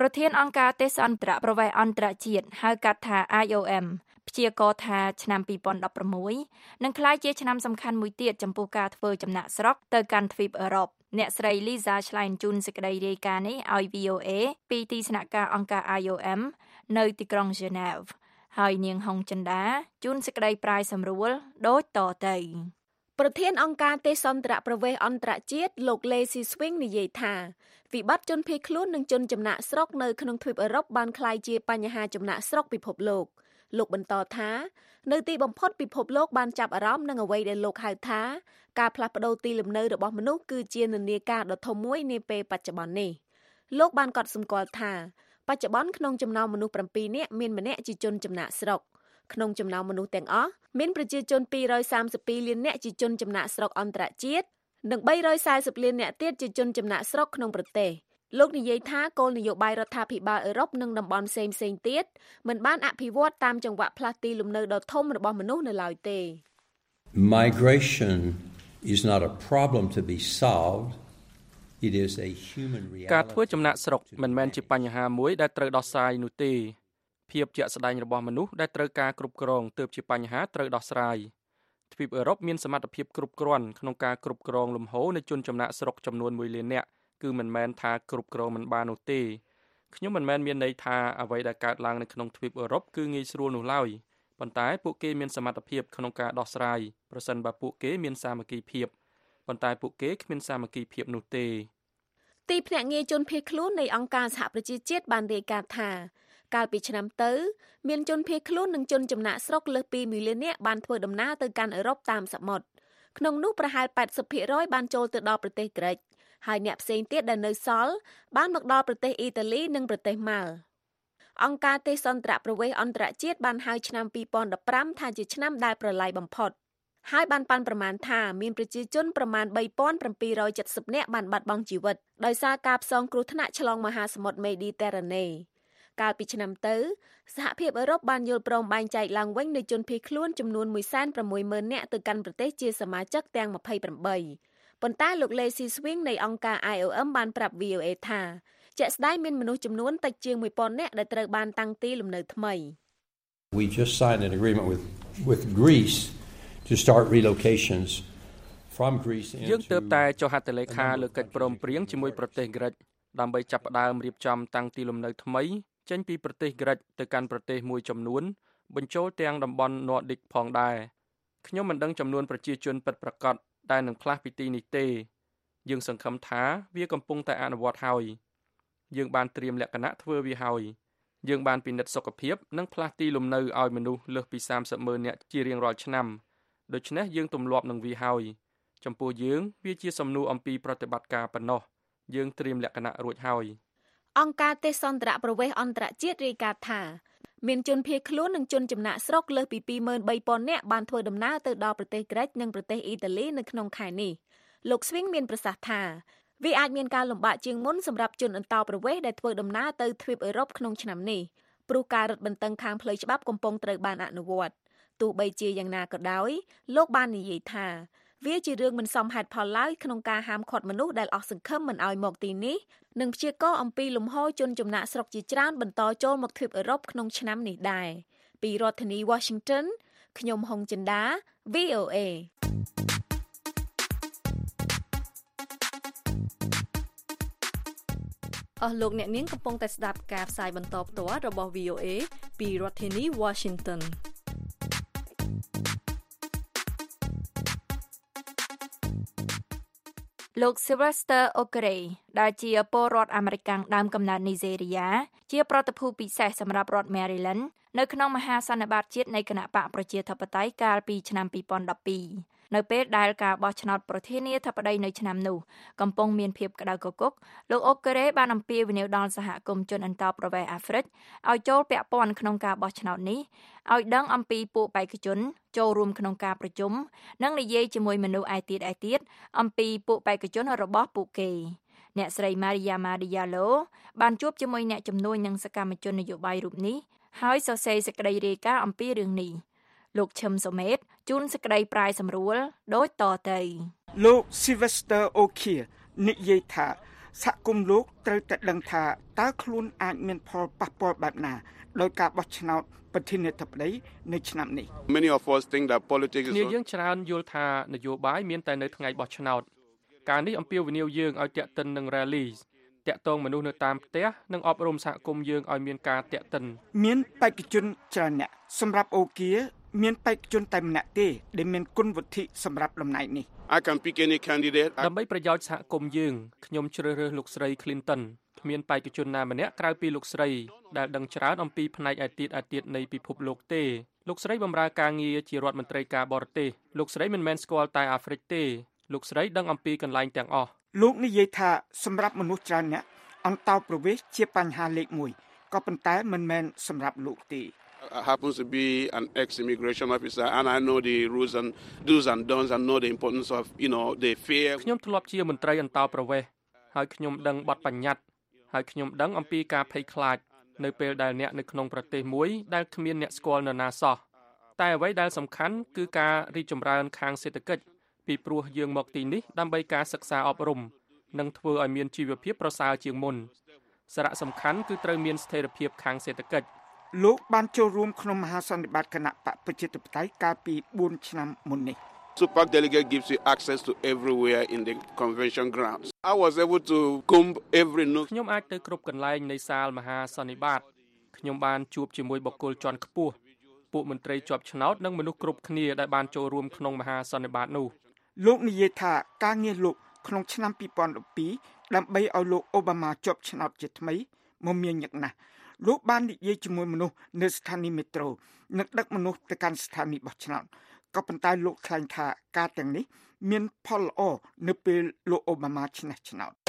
ធានអង្គការទេសអន្តរប្រវេសន៍អន្តរជាតិហៅកាត់ថា I O M ព្យាករណ៍ថាឆ្នាំពីរពាន់ដប់ប្រាំមួយនឹងក្លាយជាឆ្នាំសំខាន់មួយទៀតចំពោះការធ្វើចំណាកស្រុកទៅកាន់ទ្វីបអឺរ៉ុបអ្នកស្រី Lisa Schlein ជូនសេចក្តីរាយការណ៍នេះឲ្យ V O A ពីទីស្នាក់ការអង្គការ I O M នៅទីក្រុង Geneva ហើយនាងហុងចិន្តាជូនសេចក្តីប្រាយសម្រួលដូចតទៅប្រធានអង្គការទេសអន្តរប្រវេសន៍អន្តរជាតិលោក Lacy Swing និយាយថាវិបត្តិជនភៀសខ្លួននិងជនចំណាកស្រុកនៅក្នុងទ្វីបអឺរ៉ុបបានក្លាយជាបញ្ហាចំណាកស្រុកពិភពលោកលោកបន្តថានៅទីបំផុតពិភពលោកបានចាប់អារម្មណ៍នឹងអ្វីដែលលោកហៅថាការផ្លាស់ប្តូរទីលំនៅរបស់មនុស្សគឺជានិន្នាការដ៏ធំមួយនាពេលបច្ចុប្បន្ននេះលោកបានកត់សម្គាល់ថាបច្ចុប្បន្នក្នុងចំណោមមនុស្សប្រាំពីរនាក់មានម្នាក់ជាជនចំណាកស្រុកក្នុងចំណោមមនុស្សទាំងអស់មានប្រជាជនពីររយសាមសិបពីរលាននាក់ជាជនចំណាកស្រុកអន្តរជាតិនិងបីរយសែសិបលាននាក់ទៀតជាជនចំណាកស្រុកក្នុងប្រទេសលោកនិយាយថាគោលនយោបាយរដ្ឋាភិបាលអឺរ៉ុបនិងតំបន់ផ្សេងៗទៀតមិនបានអភិវឌ្ឍតាមចង្វាក់ផ្លាស់ទីលំនៅដ៏ធំរបស់មនុស្សនៅឡើយទេ Migration is not a problem to be solved. It is a human reality. ការធ្វើចំណាកស្រុកមិនមែនជាបញ្ហាមួយដែលត្រូវដោះស្រាយនោះទេភាពជាក់ស្ដែងរបស់មនុស្សដែលត្រូវការគ្រប់គ្រងទើបជាបញ្ហាត្រូវដោះស្រាយទ្វីបអឺរ៉ុបមានសមត្ថភាពគ្រប់គ្រាន់ក្នុងការគ្រប់គ្រងលំហូរនៃជនចំណាកស្រុកចំនួនមួយលាននាក់គឺមិនមែនថាគ្រប់គ្រងមិនបាននោះទេខ្ញុំមិនមែនមានន័យថាអ្វីដែលកើតឡើងនៅក្នុងទ្វីបអឺរ៉ុបគឺងាយស្រួលនោះឡើយប៉ុន្តែពួកគេមានសមត្ថភាពក្នុងការដោះស្រាយប្រសិនបើពួកគេមានសាមគ្គីភាពប៉ុន្តែពួកគេគ្មានសាមគ្គីភាពនោះទេទីភ្នាក់ងារជនភៀសខ្លួននៃអង្គការសហប្រជាជាតិបានរាយការណ៍ថាកាលពីឆ្នាំទៅមានជនភៀសខ្លួននិងជនចំណាកស្រុកលើសពីមួយលាននាក់បានធ្វើដំណើរទៅកាន់អឺរ៉ុបតាមសមុទ្រក្នុងនោះប្រហែល ប៉ែតសិបភាគរយ បានចូលទៅដល់ប្រទេសក្រិកហើយអ្នកផ្សេងទៀតដែលនៅសល់បានមកដល់ប្រទេសអ៊ីតាលីនិងប្រទេសម៉ាល់អង្គការទេសអន្តរប្រវេសន៍អន្តរជាតិបានហៅឆ្នាំពីរពាន់ដប់ប្រាំថាជាឆ្នាំដែលប្រឡាយបំផុតហើយបានប៉ាន់ប្រមាណថាមានប្រជាជនប្រមាណ បីពាន់ប្រាំពីររយចិតសិប នាក់បានបាត់បង់ជីវិតដោយសារការផ្សងគ្រោះថ្នាក់ឆ្លងមហាសមុទ្រមេឌីទែរ៉ាណេកាលពីឆ្នាំទៅសហភាពអឺរ៉ុបបានយល់ព្រមបែងចែកឡើងវិញនូវជនភៀសខ្លួនចំនួន មួយសែនប្រាំមួយម៉ឺន នាក់ទៅកាន់ប្រទេសជាសមាជិកទាំង ម្ភៃប្រាំបីប៉ុន្តែលោក Lacy Swing នៃអង្គការ I O M បានប្រាប់ V O A ថាជាក់ស្ដែងមានមនុស្សចំនួនតិចជាង មួយពាន់ នាក់ដែលត្រូវបានតាំងទីលំនៅថ្មី We just signed an agreement with with Greece to start relocations from Greece into យើងទើបតែចុះហត្ថលេខាលើកិច្ចព្រមព្រៀងជាមួយប្រទេសក្រិកដើម្បីចាប់ផ្ដើមរៀបចំតាំងទីលំនៅថ្មីចេញពីប្រទេសក្រិកទៅកាន់ប្រទេសមួយចំនួនបញ្ចូលទាំងតំបន់ Nordic ផងដែរខ្ញុំមិនដឹងចំនួនប្រជាជនពិតប្រាកដដែលនឹងផ្លាស់ពីទីនេះទេយើងសង្ឃឹមថាវាកំពុងតែអនុវត្តហើយយើងបានត្រៀមលក្ខណៈធ្វើវាហើយយើងបានពិនិត្យសុខភាពនិងផ្លាស់ទីលំនៅឲ្យមនុស្សលើសពីសាមសិបម៉ឺននាក់ជារៀងរាល់ឆ្នាំដូច្នេះយើងទម្លាប់នឹងវាហើយចំពោះយើងវាជាសំណួរអំពីប្រតិបត្តិការប៉ុណ្ណោះយើងត្រៀមលក្ខណៈរួចហើយអង្គការទេសអន្តរប្រវេសន៍អន្តរជាតិរាយការណ៍ថាមានជនភៀសខ្លួននិងជនចំណាក់ស្រុកលើសពី ពីរម៉ឺនបីពាន់ នាក់បានធ្វើដំណើរទៅដល់ប្រទេសក្រិកនិងប្រទេសអ៊ីតាលីនៅក្នុងខែនេះលោក Swing មានប្រសាសន៍ថាវាអាចមានការលំបាកជាងមុនសម្រាប់ជនអន្តោប្រវេសន៍ដែលធ្វើដំណើរទៅទ្វីបអឺរ៉ុបក្នុងឆ្នាំនេះព្រោះការរឹតបន្តឹងខាងផ្លូវច្បាប់កំពុងត្រូវបានអនុវត្តទោះបីជាយ៉ាងណាក៏ដោយលោកបាននិយាយថាវាជារឿងមិនសមហេតុផលឡើយក្នុងការហាមឃាត់មនុស្សដែលអស់សង្ឃឹមមិនឲ្យមកទីនេះនិងព្យាករណ៍អំពីលំហូរជនចំណាកស្រុកជាច្រើនបន្តចូលមកទ្វីបអឺរ៉ុបក្នុងឆ្នាំនេះដែរពីរដ្ឋធានី Washington ខ្ញុំហុងចិន្តា V O A អស់លោកអ្នកនាងកំពុងតែស្ដាប់ការផ្សាយបន្តផ្ទាល់របស់ V O A ពីរដ្ឋធានី Washingtonលោក Sylvester Okere ដែលជាពលរដ្ឋអាមេរិកដើមកំណើតនីហ្សេរីយ៉ាជាប្រតិភូពិសេសសម្រាប់រដ្ឋ Maryland នៅក្នុងមហាសន្និបាតជាតិនៃគណៈបកប្រជាធិបតេយ្យកាលពីឆ្នាំពីរពាន់ដប់ពីរនៅពេលដែលការបោះឆ្នោតប្រធានាធិបតីនៅឆ្នាំនោះកំពុងមានភាពក្តៅគគុកលោកអូការ៉េបានអំពាវនាវដល់សហគមន៍ជនអន្តោប្រវេសន៍អាហ្វ្រិកឲ្យចូលពាក់ព័ន្ធក្នុងការបោះឆ្នោតនេះឲ្យដឹងអំពីពួកបេក្ខជនចូលរួមក្នុងការប្រជុំនិងនិយាយជាមួយមនុស្សឯទៀតឯទៀតអំពីពួកបេក្ខជនរបស់ពួកគេអ្នកស្រី Maria Diallo បានជួបជាមួយអ្នកជំនួយនិងសកម្មជននយោបាយរូបនេះហើយសរសេរសេចក្តីរាយការណ៍អំពីរឿងនេះលោកឈឹមសុមេតជូនសេចក្តីប្រាយសម្រួលដូចតទៅលោក Sylvester O'Keefe និយាយថាសហគមន៍លោកត្រូវតែដឹងថាតើខ្លួនអាចមានផលប៉ះពាល់បែបណាដោយការបោះឆ្នោតប្រធានាធិបតីនៅឆ្នាំនេះ Many of us think that politics is យើងច្រើនយល់ថានយោបាយមានតែនៅថ្ងៃបោះឆ្នោតការនេះអំពាវនាវយើងឲ្យតាក់ទិននឹង rally តាក់ទងមនុស្សនៅតាមផ្ទះនិងអប់រំសហគមន៍យើងឲ្យមានការតាក់ទិនមានបេក្ខជនច្រើនអ្នកសម្រាប់អូគាមានបេក្ខជនតែម្នាក់ទេដែលមានគុណវុឌ្ឍិសម្រាប់តំណែងនេះ I can pick any candidate ដើម្បីប្រយោជន៍សហគមន៍យើងខ្ញុំជ្រើសរើសលោកស្រី Clinton គ្មានបេក្ខជនណាម្នាក់ក្រៅពីលោកស្រីដែលដឹងច្រើនអំពីផ្នែកឯទៀតឯទៀតនៃពិភពលោកទេលោកស្រីបម្រើការងារជារដ្ឋមន្ត្រីការបរទេសលោកស្រីមិនមែនស្គាល់តែអាហ្វ្រិកទេលោកស្រីដឹងអំពីកន្លែងទាំងអស់លោកនិយាយថាសម្រាប់មនុស្សច្រើនអ្នកអន្តោប្រវេសន៍ជាបញ្ហាលេខមួយក៏ប៉ុន្តែមិនមែនសម្រាប់លោកទេ I happens to be an ex-immigration officer and I know the rules and do's and don'ts and know the importance of you know the fear ខ្ញុំធ្លាប់ជាមន្ត្រីអន្តោប្រវេសន៍ហើយខ្ញុំដឹងបទបញ្ញត្តិហើយខ្ញុំដឹងអំពីការភ័យខ្លាចនៅពេលដែលអ្នកនៅក្នុងប្រទេសមួយដែលគ្មានអ្នកស្គាល់នរណាសោះតែអ្វីដែលសំខាន់គឺការរីកចម្រើនខាងសេដ្ឋកិច្ចពីព្រោះយើងមកទីនេះដើម្បីការសិក្សាអប់រំនិងធ្វើឲ្យមានជីវភាពប្រសើរជាងមុនសារៈសំខាន់គឺត្រូវមានស្ថិរភាពខាងសេដ្ឋកិច្ចលោកបានចូលរួមក្នុងមហាសន្និបាតគណៈបកប្រជាធិបតេយ្យកាលពីបួនឆ្នាំមុននេះ Super delegate gives you access to everywhere in the convention grounds. I was able to comb every nook. ខ្ញុំអាចទៅគ្រប់កន្លែងនៃសាលមហាសន្និបាតខ្ញុំបានជួបជាមួយបុគ្គលជាន់ខ្ពស់ពួកមន្ត្រីជាប់ឆ្នោតនិងមនុស្សគ្រប់គ្នាដែលបានចូលរួមក្នុងមហាសន្និបាតនោះលោកនិយាយថាការងារលោកក្នុងឆ្នាំពីរពាន់ដប់ពីរដើម្បីឲ្យលោកអូបាម៉ាជាប់ឆ្នោតជាថ្មីមមាញឹកណាស់លោកបាននិយាយជាមួយមនុស្សនៅស្ថានីយ៍មេត្រូនិងដឹកមនុស្សទៅកាន់ស្ថានីយ៍បោះឆ្នោតក៏ប៉ុន្តែលោកថ្លែងថាការទាំងនេះមានផលល្អនៅពេលលោកអូបាម៉ាឈ្នះឆ្នោត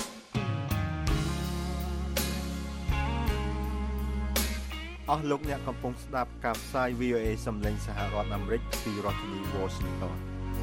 អស់លោកអ្នកកំពុងស្ដាប់ការផ្សាយ វី អូ เอ សំឡេងសហរដ្ឋអាមេរិកពីរដ្ឋធានី Washington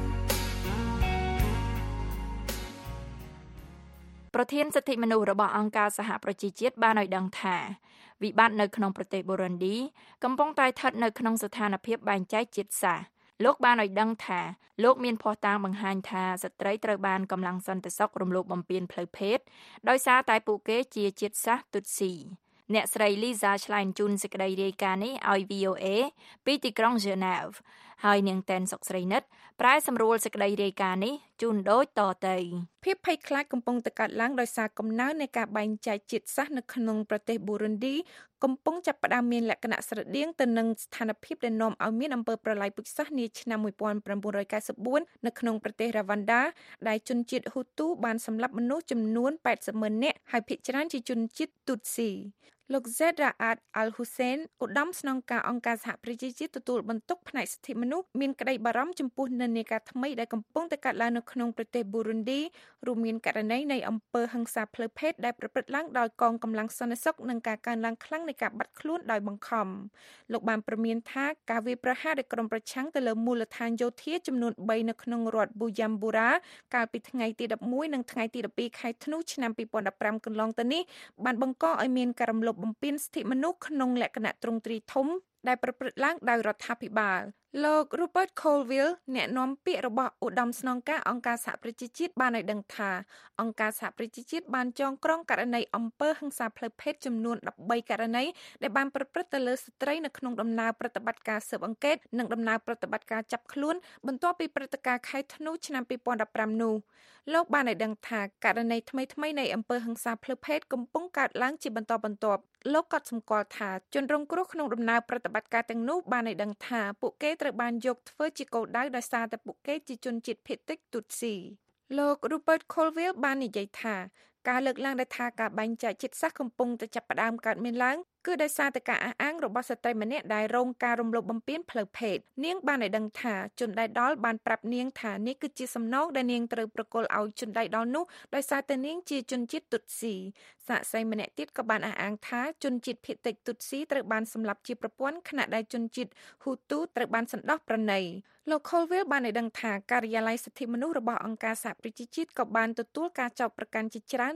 ប្រធានសិទ្ធិមនុស្សរបស់អង្គការសហប្រជាជាតិបានឲ្យដឹងថាវិបត្តិនៅក្នុងប្រទេសបូរុនឌីកំពុងតែស្ថិតនៅក្នុងស្ថានភាពបែងចែកជាតិសាសន៍លោកបានឲ្យដឹងថាលោកមានភស្តុតាងបង្ហាញថាស្ត្រីត្រូវបានកម្លាំងសន្តិសុខរំលោភបំពានផ្លូវភេទដោយសារតែពួកគេជាជាតិសាសន៍ទុតស៊ីអ្នកស្រី Lisa ឆ្លៃជូនសេចក្តីរាយការណ៍នេះឲ្យ វី អូ เอ ពីទីក្រុង Geneva ហើយនាងតែនសុកស្រីនិតប្រែសម្រួលសេចក្តីរាយការណ៍នេះជូនដូចតទៅភាពភ័យខ្លាចកំពុងតែកើតឡើងដោយសារកំណើននៃការបែងចែកជាតិសាសន៍នៅក្នុងប្រទេសបូរុនឌីកំពុងចាប់ផ្ដើមមានលក្ខណៈស្រដៀងទៅនឹងស្ថានភាពដែលនាំឲ្យមានអំពើប្រល័យពូជសាសន៍នាឆ្នាំmột nghìn chín trăm chín mươi tưនៅក្នុងប្រទេសរ៉ាវ៉ាន់ដាដែលជនជាតិហ៊ូទូបានសម្លាប់មនុស្សចំនួនแปดสิบម៉ឺននាក់ហើយភាគច្រើនជាជនជាតិទូតស៊ីលោក Zeid Ra'ad Al-Hussein ឧត្តមស្នងការអង្គការសហប្រជាជាតិទទួលបន្ទុកផ្នែកសិទ្ធិមនុស្សមានក្តីបារម្ភចំពោះនិន្នាការថ្មីដែលកំពុងតែកើតឡើងនៅក្នុងប្រទេសបូរុនឌីរួមមានករណីនៃអំពើហិង្សាផ្លូវភេទដែលប្រព្រឹត្តឡើងដោយកងកម្លាំងសន្តិសុខនិងការកើនឡើងខ្លាំងនៃការបាត់ខ្លួនដោយបង្ខំលោកបានព្រមានថាការវាយប្រហារដោយក្រុមប្រឆាំងទៅលើមូលដ្ឋានយោធាចំនួនបីនៅក្នុងរដ្ឋ Bujumbura កាលពីថ្ងៃទីដប់មួយនិងថ្ងៃទីដប់ពីរខែធ្នូឆ្នាំពីរពាន់ដប់ប្រាំកន្លងទៅនេះបានបង្កឲ្យមានការរំលោភបំពានសិទ្ធិមនុស្សក្នុងលក្ខណៈទ្រង់ទ្រាយធំដែលប្រព្រឹត្តឡើងដោយរដ្ឋាភិបាលលោក Rupert Colville អ្នកនាំពាក្យរបស់ឧត្តមស្នងការអង្គការសហប្រជាជាតិបានឲ្យដឹងថាអង្គការសហប្រជាជាតិបានចងក្រងករណីអំពើហិង្សាផ្លូវភេទចំនួនដប់បីករណីដែលបានប្រព្រឹត្តទៅលើស្ត្រីនៅក្នុងដំណើរប្រតិបត្តិការស៊ើបអង្កេតនិងដំណើរប្រតិបត្តិការចាប់ខ្លួនបន្ទាប់ពីព្រឹត្តិការណ៍ខែធ្នូឆ្នាំពីរពាន់ដប់ប្រាំនោះលោកបានឲ្យដឹងថាករណីថ្មីៗនៃអំពើហិង្សាផ្លូវភេទកំពុងកើតឡើងជាបន្តបន្ទាប់លោកក៏សម្គាល់ថាជនរងគ្រោះក្នុងដំណើរប្រតិបត្តិការទាំងនោះបានឲ្យដឹងថាពួកគេត្រូវបានយកធ្វើជាគោលដៅដោយសារតែពួកគេជាជនជាតិភាគតិចទូតស៊ីលោក Rupert Colville បាននិយាយថាការលើកឡើងដែលថាការបែងចែកជាតិសាសន៍កំពុងតែចាប់ផ្ដើមកើតមានឡើងគឺដោយសារតែការអះអាងរបស់ស្ត្រីម្នាក់ដែលរងការរំលោភបំពានផ្លូវភេទនាងបានឲ្យដឹងថាជនដៃដល់បានប្រាប់នាងថានេះគឺជាសំណងដែលនាងត្រូវប្រគល់ឲ្យជនដៃដល់នោះដោយសារតែនាងជាជនជាតិទុតស៊ីសាក្សីម្នាក់ទៀតក៏បានអះអាងថាជនជាតិភាគតិចទុតស៊ីត្រូវបានសម្លាប់ជាប្រព័ន្ធខណៈដែលជនជាតិហ៊ូទូត្រូវបានសណ្ដោះប្រណីលោក Colville បានឲ្យដឹងថាការិយាល័យសិទ្ធិមនុស្សរបស់អង្គការសហប្រជាជាតិក៏បានទទួលការចោទប្រកាន់ជាច្រើន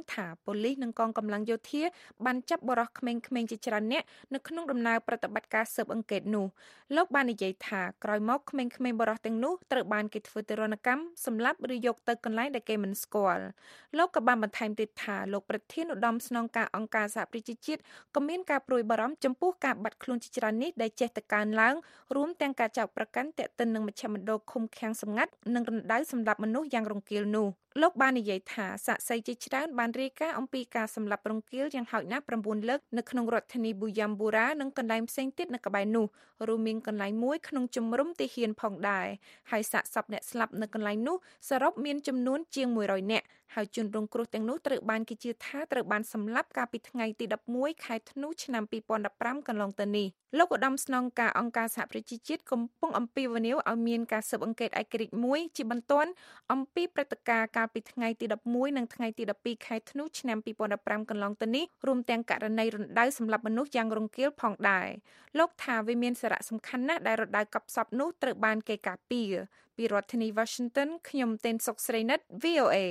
ថាប៉ូលីសនិងកងកម្លាំងយោធាបានចាប់បរិសុទ្ធក្មេងៗជាច្រើនអ្នកនៅក្នុងដំណើរប្រតិបត្តិការស៊ើបអង្កេតនោះលោកបាននិយាយថាក្រោយមកក្មេងៗបរិសុទ្ធទាំងនោះត្រូវបានគេធ្វើទរណកម្មសម្លាប់ឬយកទៅកន្លែងដែលគេមិនស្គាល់លោកក៏បានបន្ថែមទៀតថាលោកប្រធានឧត្តមស្នងការអង្គការសហប្រជាជាតិក៏មានការព្រួយបារម្ភចំពោះការបាត់ខ្លួនជាច្រើននេះដែលចេះតែកើនឡើងរួមទាំងការចាប់ប្រកាន់ទាក់ទិននឹងមជ្ឈមណ្ឌលឃុំឃាំងសម្ងាត់និងរណ្ដៅសម្លាប់មនុស្សយ៉ាងរង្គាលនោះលោកបាននិយាយថាសាក្សីជាច្រើនបានរាយការណ៍អំពីការសម្លាប់រង្គាលយ៉ាងហោចណាស់9លើកនៅក្នុងរដ្ឋធានីប៊ូយ៉ាំបូរ៉ានិងកន្លែងផ្សេងទៀតនៅក្បែរនោះរួមមានកន្លែងមួយក្នុងជំរំទាហានផងដែរហើយសាកសពអ្នកស្លាប់នៅកន្លែងនោះសរុបមានចំនួនជាងមួយរយនាក់ហើយជនរងគ្រោះទាំងនោះត្រូវបានគេជឿថាត្រូវបានសម្លាប់កាលពីថ្ងៃទីដប់មួយខែធ្នូឆ្នាំពីរពាន់ដប់ប្រាំកន្លងទៅនេះលោកឧត្តមស្នងការអង្គការសហប្រជាជាតិកំពុងអំពាវនាវឲ្យមានការស៊ើបអង្កេតឯករាជ្យមួយជាបន្ទាន់អំពីព្រឹត្តិការណ៍កាលពីថ្ងៃទីដប់មួយនិងថ្ងៃទីដប់ពីរខែធ្នូឆ្នាំពីរពាន់ដប់ប្រាំកន្លងទៅនេះរួមទាំងករណីរណ្ដៅសម្លាប់មនុស្សយ៉ាងរង្គាលផងដែរលោកថាវាមានសារៈសំខាន់ណាស់ដែលរណ្ដៅកប់សពនោះត្រូវបានគេការពារពីរដ្ឋធានី Washington ខ្ញុំទេនសុកស្រីនិត V O A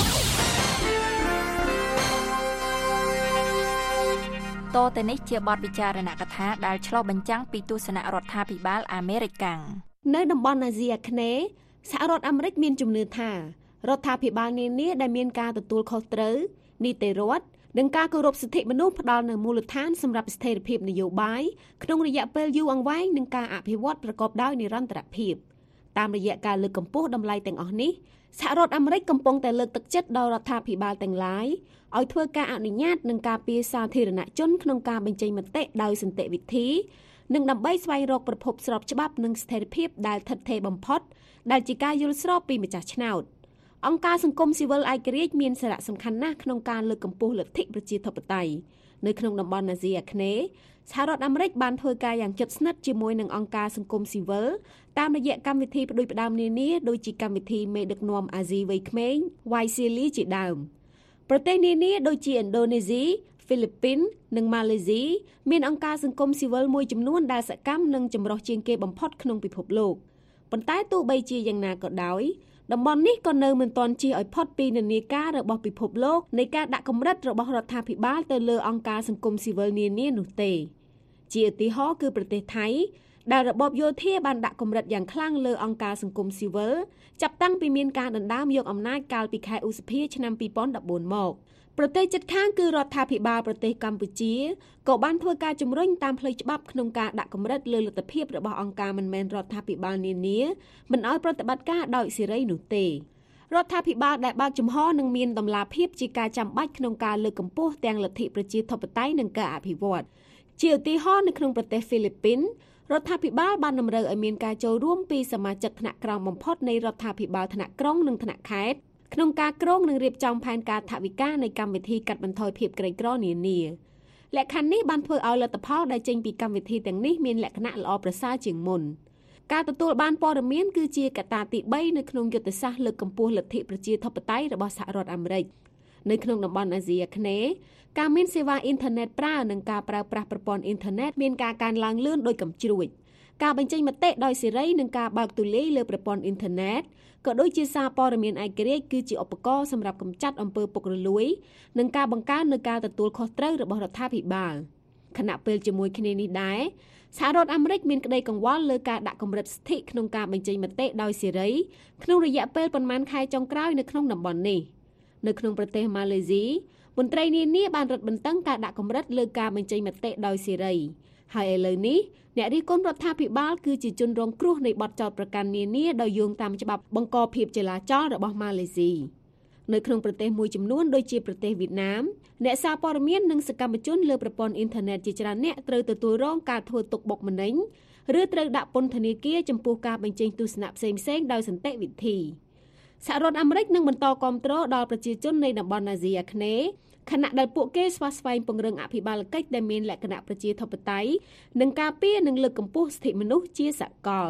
តទៅនេះជាបទពិចារណកថាដែលឆ្លុះបញ្ចាំងពីទស្សនៈរដ្ឋាភិបាលអាមេរិកកាំងនៅតំបន់អាស៊ីអាគ្នេយ៍សហរដ្ឋអាមេរិកមានជំនឿថារដ្ឋាភិបាលនានាដែលមានការទទួលខុសត្រូវនីតិរដ្ឋនិងការគោរពសិទ្ធិមនុស្សផ្ដល់នូវមូលដ្ឋានសម្រាប់ស្ថិរភាពនយោបាយក្នុងរយៈពេលយូរអង្វែងនិងការអភិវឌ្ឍប្រកបដោយនិរន្តរភាពតាមរយៈការលើកកម្ពស់តម្លៃទាំងអស់នេះសហរដ្ឋអាមេរិកកំពុងតែលើកទឹកចិត្តដល់រដ្ឋាភិបាលទាំងឡាយឲ្យធ្វើការអនុញ្ញាតនិងការពារសាធារណជនក្នុងការបញ្ចេញមតិដោយសន្តិវិធីនិងដើម្បីស្វែងរកប្រភពស្របច្បាប់និងស្ថិរភាពដែលឋិតថេរបំផុតដែលជាការយល់ស្របពីម្ចាស់ឆ្នោតអង្គការសង្គមស៊ីវិលឯករាជ្យមានសារៈសំខាន់ណាស់ក្នុងការលើកកម្ពស់លទ្ធិប្រជាធិបតេយ្យនៅក្នុងតំបន់អាស៊ីអាគ្នេយ៍សហរដ្ឋអាមេរិកបានធ្វើការយ៉ាងជិតស្និទ្ធជាមួយនឹងអង្គការសង្គមស៊ីវិលតាមរយៈកម្មវិធីផ្ដួចផ្ដើមនានាដូចជាកម្មវិធីមេដឹកនាំអាស៊ីវ័យក្មេង Y C L I ជាដើមប្រទេសនានាដូចជាឥណ្ឌូនេស៊ីហ្វីលីពីននិងម៉ាឡេស៊ីមានអង្គការសង្គមស៊ីវិលមួយចំនួនដែលសកម្មនិងចម្រុះជាងគេបំផុតក្នុងពិភពលោកប៉ុន្តែទោះបីជាយ៉ាងណាក៏ដោយតំបន់នេះក៏នៅមិនទាន់ជៀសឲ្យផុតពីនានាការរបស់ពិភពលោកនៃការដាក់កម្រិតរបស់រដ្ឋាភិបាលទៅលើអង្គការសង្គមស៊ីវិលនានានោះទេជាឧទាហរណ៍គឺប្រទេសថៃដែលរបបយោធាបានដាក់កម្រិតយ៉ាងខ្លាំងលើអង្គការសង្គមស៊ីវិលចាប់តាំងពីមានការដណ្ដើមយកអំណាចកាលពីខែឧសភាឆ្នាំពីរពាន់ដប់បួនមកប្រទេសជិតខាងគឺរដ្ឋាភិបាលប្រទេសកម្ពុជាក៏បានធ្វើការជំរុញតាមផ្លូវច្បាប់ក្នុងការដាក់កម្រិតលើលទ្ធភាពរបស់អង្គការមិនមែនរដ្ឋាភិបាលនានាមិនឲ្យប្រតិបត្តិការដោយសេរីនោះទេរដ្ឋាភិបាលដែលបើកចំហនិងមានតម្លាភាពជាការចាំបាច់ក្នុងការលើកកម្ពស់ទាំងលទ្ធិប្រជាធិបតេយ្យនិងការអភិវឌ្ឍជាឧទាហរណ៍នៅក្នុងប្រទេសហ្វីលីពីនរដ្ឋាភិបាលបានតម្រូវឲ្យមានការចូលរួមពីសមាជិកថ្នាក់ក្រោមបំផុតនៃរដ្ឋាភិបាលថ្នាក់ក្រុងនិងថ្នាក់ខេត្តក្នុងការគ្រោងនិងរៀបចំផែនការថវិកានៃកម្មវិធីកាត់បន្ថយភាពក្រីក្រនានាលក្ខខណ្ឌនេះបានធ្វើឲ្យលទ្ធផលដែលចេញពីកម្មវិធីទាំងនេះមានលក្ខណៈល្អប្រសើរជាងមុនការទទួលបានព័ត៌មានគឺជាកត្តាទីបីនៅក្នុងយុទ្ធសាស្ត្រលើកកម្ពស់លទ្ធិប្រជាធិបតេយ្យរបស់សហរដ្ឋអាមេរិកនៅក្នុងតំបន់អាស៊ីអាគ្នេយ៍ការមានសេវាអ៊ីនធឺណិតប្រើនិងការប្រើប្រាស់ប្រព័ន្ធអ៊ីនធឺណិតមានការកើនឡើងលឿនដោយកំជ្រួចការបញ្ចេញមតិដោយសេរីនិងការបើកទូលាយលើប្រព័ន្ធអ៊ីនធឺណិតក៏ដូចជាសារព័ត៌មានឯករាជ្យគឺជាឧបករណ៍សម្រាប់កម្ចាត់អំពើពុករលួយនិងការបង្កើននូវការទទួលខុសត្រូវរបស់រដ្ឋាភិបាលខណៈពេលជាមួយគ្នានេះដែរសហរដ្ឋអាមេរិកមានក្តីកង្វល់លើការដាក់កម្រិតសិទ្ធិក្នុងការបញ្ចេញមតិដោយសេរីក្នុងរយៈពេលប៉ុន្មានខែចុងក្រោយនៅក្នុងតំបន់នេះនៅក្នុងប្រទេសម៉ាឡេស៊ីមន្ត្រីនានាបានរឹតបន្តឹងការដាក់កម្រិតលើការបញ្ចេញមតិដោយសេរីហើយឥឡូវនេះអ្នករិះគន់រដ្ឋាភិបាលគឺជាជនរងគ្រោះនៃបទចោទប្រកាន់នានាដោយយោងតាមច្បាប់បង្កភាពចលាចលរបស់ម៉ាឡេស៊ីនៅក្នុងប្រទេសមួយចំនួនដូចជាប្រទេសវៀតណាមអ្នកសារព័ត៌មាននិងសកម្មជនលើប្រព័ន្ធអ៊ីនធឺណិតជាច្រើនអ្នកត្រូវទទួលរងការធ្វើទុកបុកម្នេញឬត្រូវដាក់ពន្ធនាគារចំពោះការបញ្ចេញទស្សនៈផ្សេងៗដោយសន្តិវិធីសហរដ្ឋអាមេរិកនឹងបន្តគាំទ្រដល់ប្រជាជននៃតំបន់អាស៊ីអាគ្នេយ៍ខណៈដែលពួកគេស្វាស្វែងពង្រឹងអភិបាលកិច្ចដែលមានលក្ខណៈប្រជាធិបតេយ្យនិងការពារនិងលើកកម្ពស់សិទ្ធិមនុស្សជាសកល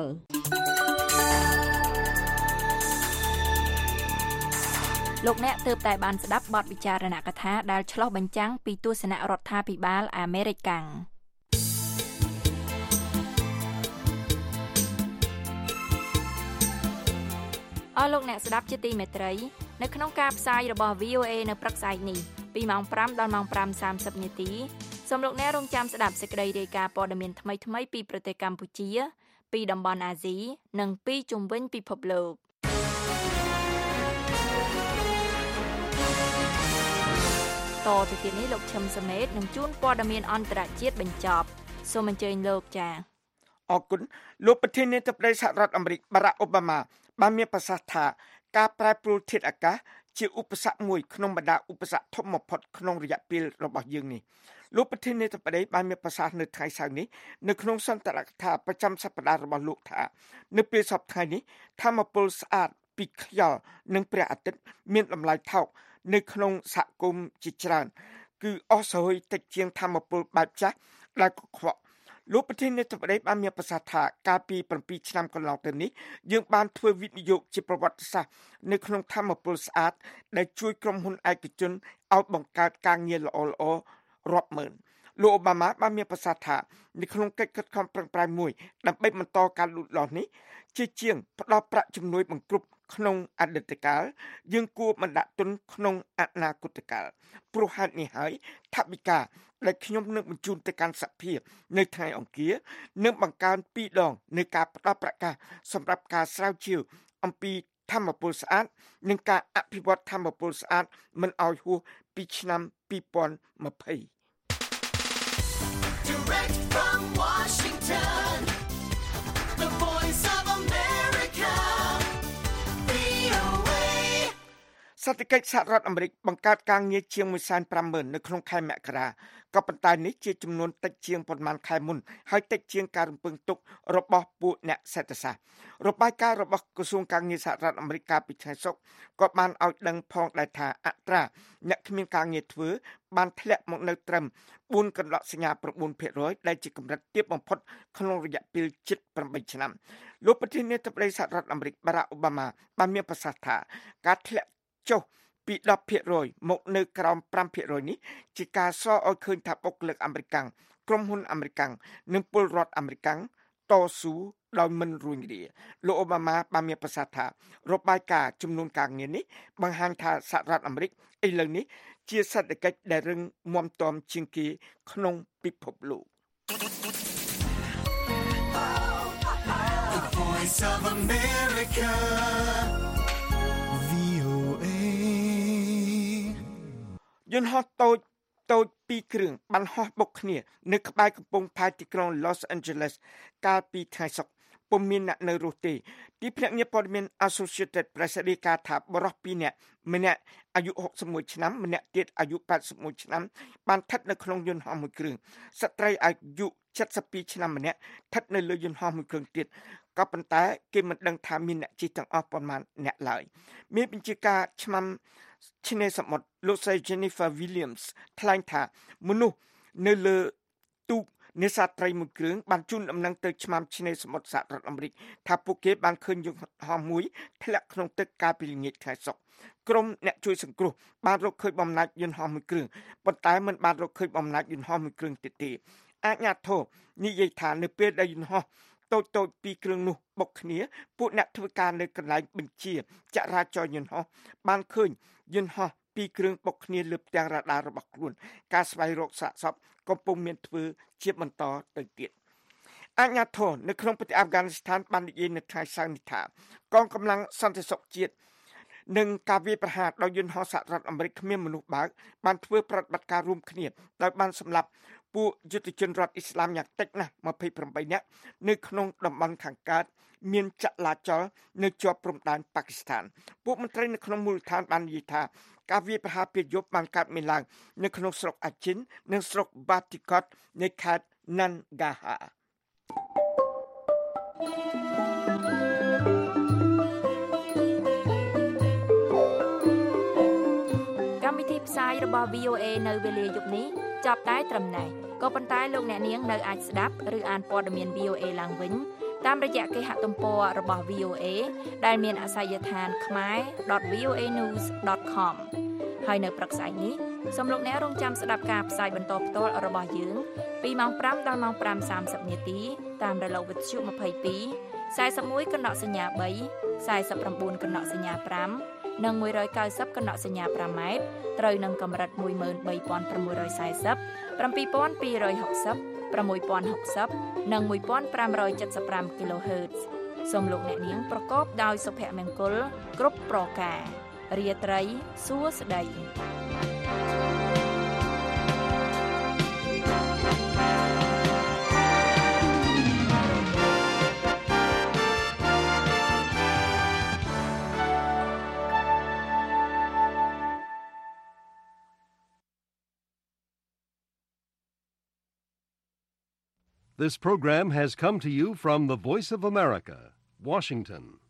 លោកអ្នកទើបតែបានស្ដាប់បទវិចារណកថាដែលឆ្លុះបញ្ចាំងពីទស្សនៈរដ្ឋាភិបាលអាមេរិកកាំងអស់លោកអ្នកស្ដាប់ជាទីមេត្រីនៅក្នុងការផ្សាយរបស់ វី អូ เอ នៅព្រឹកស្អែកនេះពីម៉ោងប្រាំដល់ម៉ោងប្រាំសាមសិបនាទីសូមលោកអ្នករងចាំស្ដាប់សេចក្តីរាយការណ៍ព័ត៌មានថ្មីៗពីប្រទេសកម្ពុជាពីតំបន់អាស៊ីនិងពីជុំវិញពិភពលោកតទៅទៀតនេះលោកឈឹមសមេតនឹងជួនព័ត៌មានអន្តរជាតិបញ្ចប់សូមអញ្ជើញលោកចា៎អរគុណលោកប្រធានាធិបតីសហរដ្ឋអាមេរិកបារ៉ាក់អូបាម៉ាបានមានប្រសាសន៍ថាការប្រែប្រួលធាតុអាកាសជាឧបសគ្គមួយក្នុងបរ្យាឧបសគ្គធំបំផុតក្នុងរយៈពេលរបស់យើងនេះលោកប្រធានាធិបតីបានមានប្រសាសន៍នៅថ្ងៃសៅរ៍នេះនៅក្នុងសន្ទរកថាប្រចាំសប្តាហ៍របស់លោកថានៅពេលសប្តាហ៍នេះធម្មពលស្អាតពីខ្យល់និងព្រះអាទិត្យមានតម្លៃថោកនៅក្នុងសហគមន៍ជាច្រើនគឺអស់ស្រោយតិចជាងធម្មពលបែបចាស់ដែលកខ្វក់លោកប្រធានាធិបតីបានមានប្រសាសន៍ថាកាលពីប្រាំពីរឆ្នាំកន្លងទៅនេះយើងបានធ្វើវិនិយោគជាប្រវត្តិសាស្ត្រនៅក្នុងធម្មពលស្អាតដែលជួយក្រុមហ៊ុនឯកជនឲ្យបង្កើតការងារល្អៗរាប់ម៉ឺនលោកអូបាម៉ាបានមានប្រសាសន៍ថានៅក្នុងកិច្ចខិតខំប្រឹងប្រែងមួយដើម្បីបន្តការលូតលាស់នេះជាជាងផ្ដល់ប្រាក់ជំនួយបង្គ្រប់ក្នុងអតីតកាលយើងគួរបណ្ដាក់ទុនក្នុងអនាគតកាលព្រោះហេតុនេះហើយថវិកាដែលខ្ញុំនឹងបញ្ជូនទៅកាន់សភានៅថ្ងៃអង្គារនឹងបង្កើនពីរដងនៃការផ្ដល់ប្រកាសសម្រាប់ការស្រាវជ្រាវអំពីធម្មពលស្អាតនិងការអភិវឌ្ឍធម្មពលស្អាតមិនឲ្យហួសពីឆ្នាំពីរពាន់ยี่สิบ Direct from Washington The Voice of America វី អូ เอសន្តិកិច្ចសហរដ្ឋអាមេរិកបង្កើតការងារជាង មួយសែនប្រាំម៉ឺន នៅក្នុងខែមករាក៏ប៉ុន្តែនេះជាចំនួនតិចជាងប៉ុន្មានខែមុនហើយតិចជាងការរំពឹងទុករបស់ពួកអ្នកសេដ្ឋសាស្ត្ររបាយការណ៍របស់ក្រសួងការងារសហរដ្ឋអាមេរិកកាលពីថ្ងៃសុក្រក៏បានឲ្យដឹងផងដែរថាអត្រាអ្នកគ្មានការងារធ្វើបានធ្លាក់មកនៅត្រឹមបួនកន្លក់សញ្ញា៩ភាគរយ ដែលជាកម្រិតទាបបំផុតក្នុងរយៈពេលជិតប្រាំបីឆ្នាំលោកប្រធានាធិបតីសហរដ្ឋអាមេរិកបារ៉ាក់អូបាម៉ាបានមានប្រសាសន៍ថាការធ្លាក់ចុះពីដប់ភាគរយមកនៅក្រោមប្រាំភាគរយនេះជាការសរឲ្យឃើញថាបុគ្គលិកអាមេរិកក្រុមហ៊ុនអាមេរិកនិងពលរដ្ឋអាមេរិកតស៊ូដោយមិនរួញរាលោកអូបាម៉ាបានមានប្រសាសន៍ថារបាយការណ៍ចំនួនការងារនេះបង្ហាញថាសហរដ្ឋអាមេរិកឥឡូវនេះជាសេដ្ឋកិច្ចដែលរឹងមាំទាំជាងគេក្នុងពិភពលោក The Voice of America វី អូ เอយន្តហោះតូចតូចពីរគ្រឿងបានហោះបុកគ្នានៅក្បែរកំពង់ផែទីក្រុង Los Angeles កាលពីថ្ងៃសុក្រពុំមានអ្នកនៅរស់ទេទីភ្នាក់ងារព័ត៌មាន Associated Press រាយការណ៍ថាបរិសុទ្ធពីរនាក់ម្នាក់អាយុหกสิบเอ็ดឆ្នាំម្នាក់ទៀតអាយុแปดสิบเอ็ดឆ្នាំបានស្ថិតនៅក្នុងយន្តហោះមួយគ្រឿងស្ត្រីអាយុเจ็ดสิบสองឆ្នាំម្នាក់ស្ថិតនៅលើយន្តហោះមួយគ្រឿងទៀតក៏ប៉ុន្តែគេមិនដឹងថាមានអ្នកជិះទាំងអស់ប៉ុន្មានអ្នកឡើយមានបញ្ជាការឆ្មាំឆ្នេរសមុទ្រលោកស្រី Jennifer Williams ថ្លែងថាមនុស្សនៅលើទូកនេសាទត្រីមួយគ្រឿងបានជូនដំណឹងទៅឆ្មាំឆ្នេរសមុទ្រសហរដ្ឋអាមេរិកថាពួកគេបានឃើញយន្តហោះមួយធ្លាក់ក្នុងទឹកកាលពីល្ងាចថ្ងៃសុក្រក្រុមអ្នកជួយសង្គ្រោះបានរកឃើញបំណាច់យន្តហោះមួយគ្រឿងប៉ុន្តែមិនបានរកឃើញបំណាច់យន្តហោះមួយគ្រឿងទៀតទេអាជ្ញាធរនិយាយថានៅពេលដែលយន្តហោះតូចតូចពីរគ្រឿងនោះបុកគ្នាពួកអ្នកធ្វើការនៅកន្លែងបញ្ជាចរាចរណ៍យន្តហោះបានឃើញយន្តហោះពីរគ្រឿងបុកគ្នាលើផ្ទាំងរ៉ាដារបស់ខ្លួនការស្វែងរកសាកសពកំពុងមានធ្វើជាបន្តទៅទៀតអាជ្ញាធរនៅក្នុងប្រទេសអាហ្វហ្គានីស្ថានបាននិយាយនៅថ្ងៃសៅរ៍នេះថាកងកម្លាំងសន្តិសុខជាតិនិងការវាយប្រហារដោយយន្តហោះសហរដ្ឋអាមេរិកគ្មានមនុស្សបើកបានធ្វើប្រតិបត្តិការរួមគ្នាដោយបានសម្លាប់ពួកយុទ្ធជនរដ្ឋអ៊ីស្លាមយ៉ាងតិចណាស់ยี่สิบแปดនាក់នៅក្នុងតំបន់ខាងកើតមានចលាចលនៅជាប់ព្រំដែនប៉ាគីស្ថានពួកមន្ត្រីនៅក្នុងមូលដ្ឋានបាននិយាយថាការវាយប្រហារពេលយប់បានកើតមានឡើងនៅក្នុងស្រុកអាជីននិងស្រុកបាទីកតនៃខេត្តណាន់ហ្គាហាកម្មវិធីផ្សាយរបស់ វី អូ เอ នៅវេលាយប់នេះចាប់តែត្រឹមនេះក៏ប៉ុន្តែលោកអ្នកនាងនៅអាចស្ដាប់ឬអានព័ត៌មាន វី អូ เอ ឡើងវិញតាមរយៈគេហទំព័ររបស់ វី អូ เอ ដែលមានអាសយដ្ឋាន khmae dot voanews dot com ហើយនៅព្រឹកស្អែកនេះសូមលោកអ្នករងចាំស្ដាប់ការផ្សាយបន្តផ្ទាល់របស់យើងពីម៉ោងប្រាំដល់ម៉ោងប្រាំសាមសិបនាទីតាមរលកវិទ្យុยี่สิบสอง สี่สิบเอ็ดកណ្ដកសញ្ញាបី สี่สิบเก้ากណ្ដកសញ្ញា5 និង one ninety កណ្ដកសញ្ញាfiveម៉ែត្រត្រូវនឹងកម្រិតone three six four zero seven two two six zero 6060និងfifteen seventy-five គីឡូហឺតซ์សូមលោកអ្នកនាងប្រកបដោយសុភមង្គលគ្រប់ប្រការរាត្រីសួស្តី This program has come to you from the Voice of America, Washington.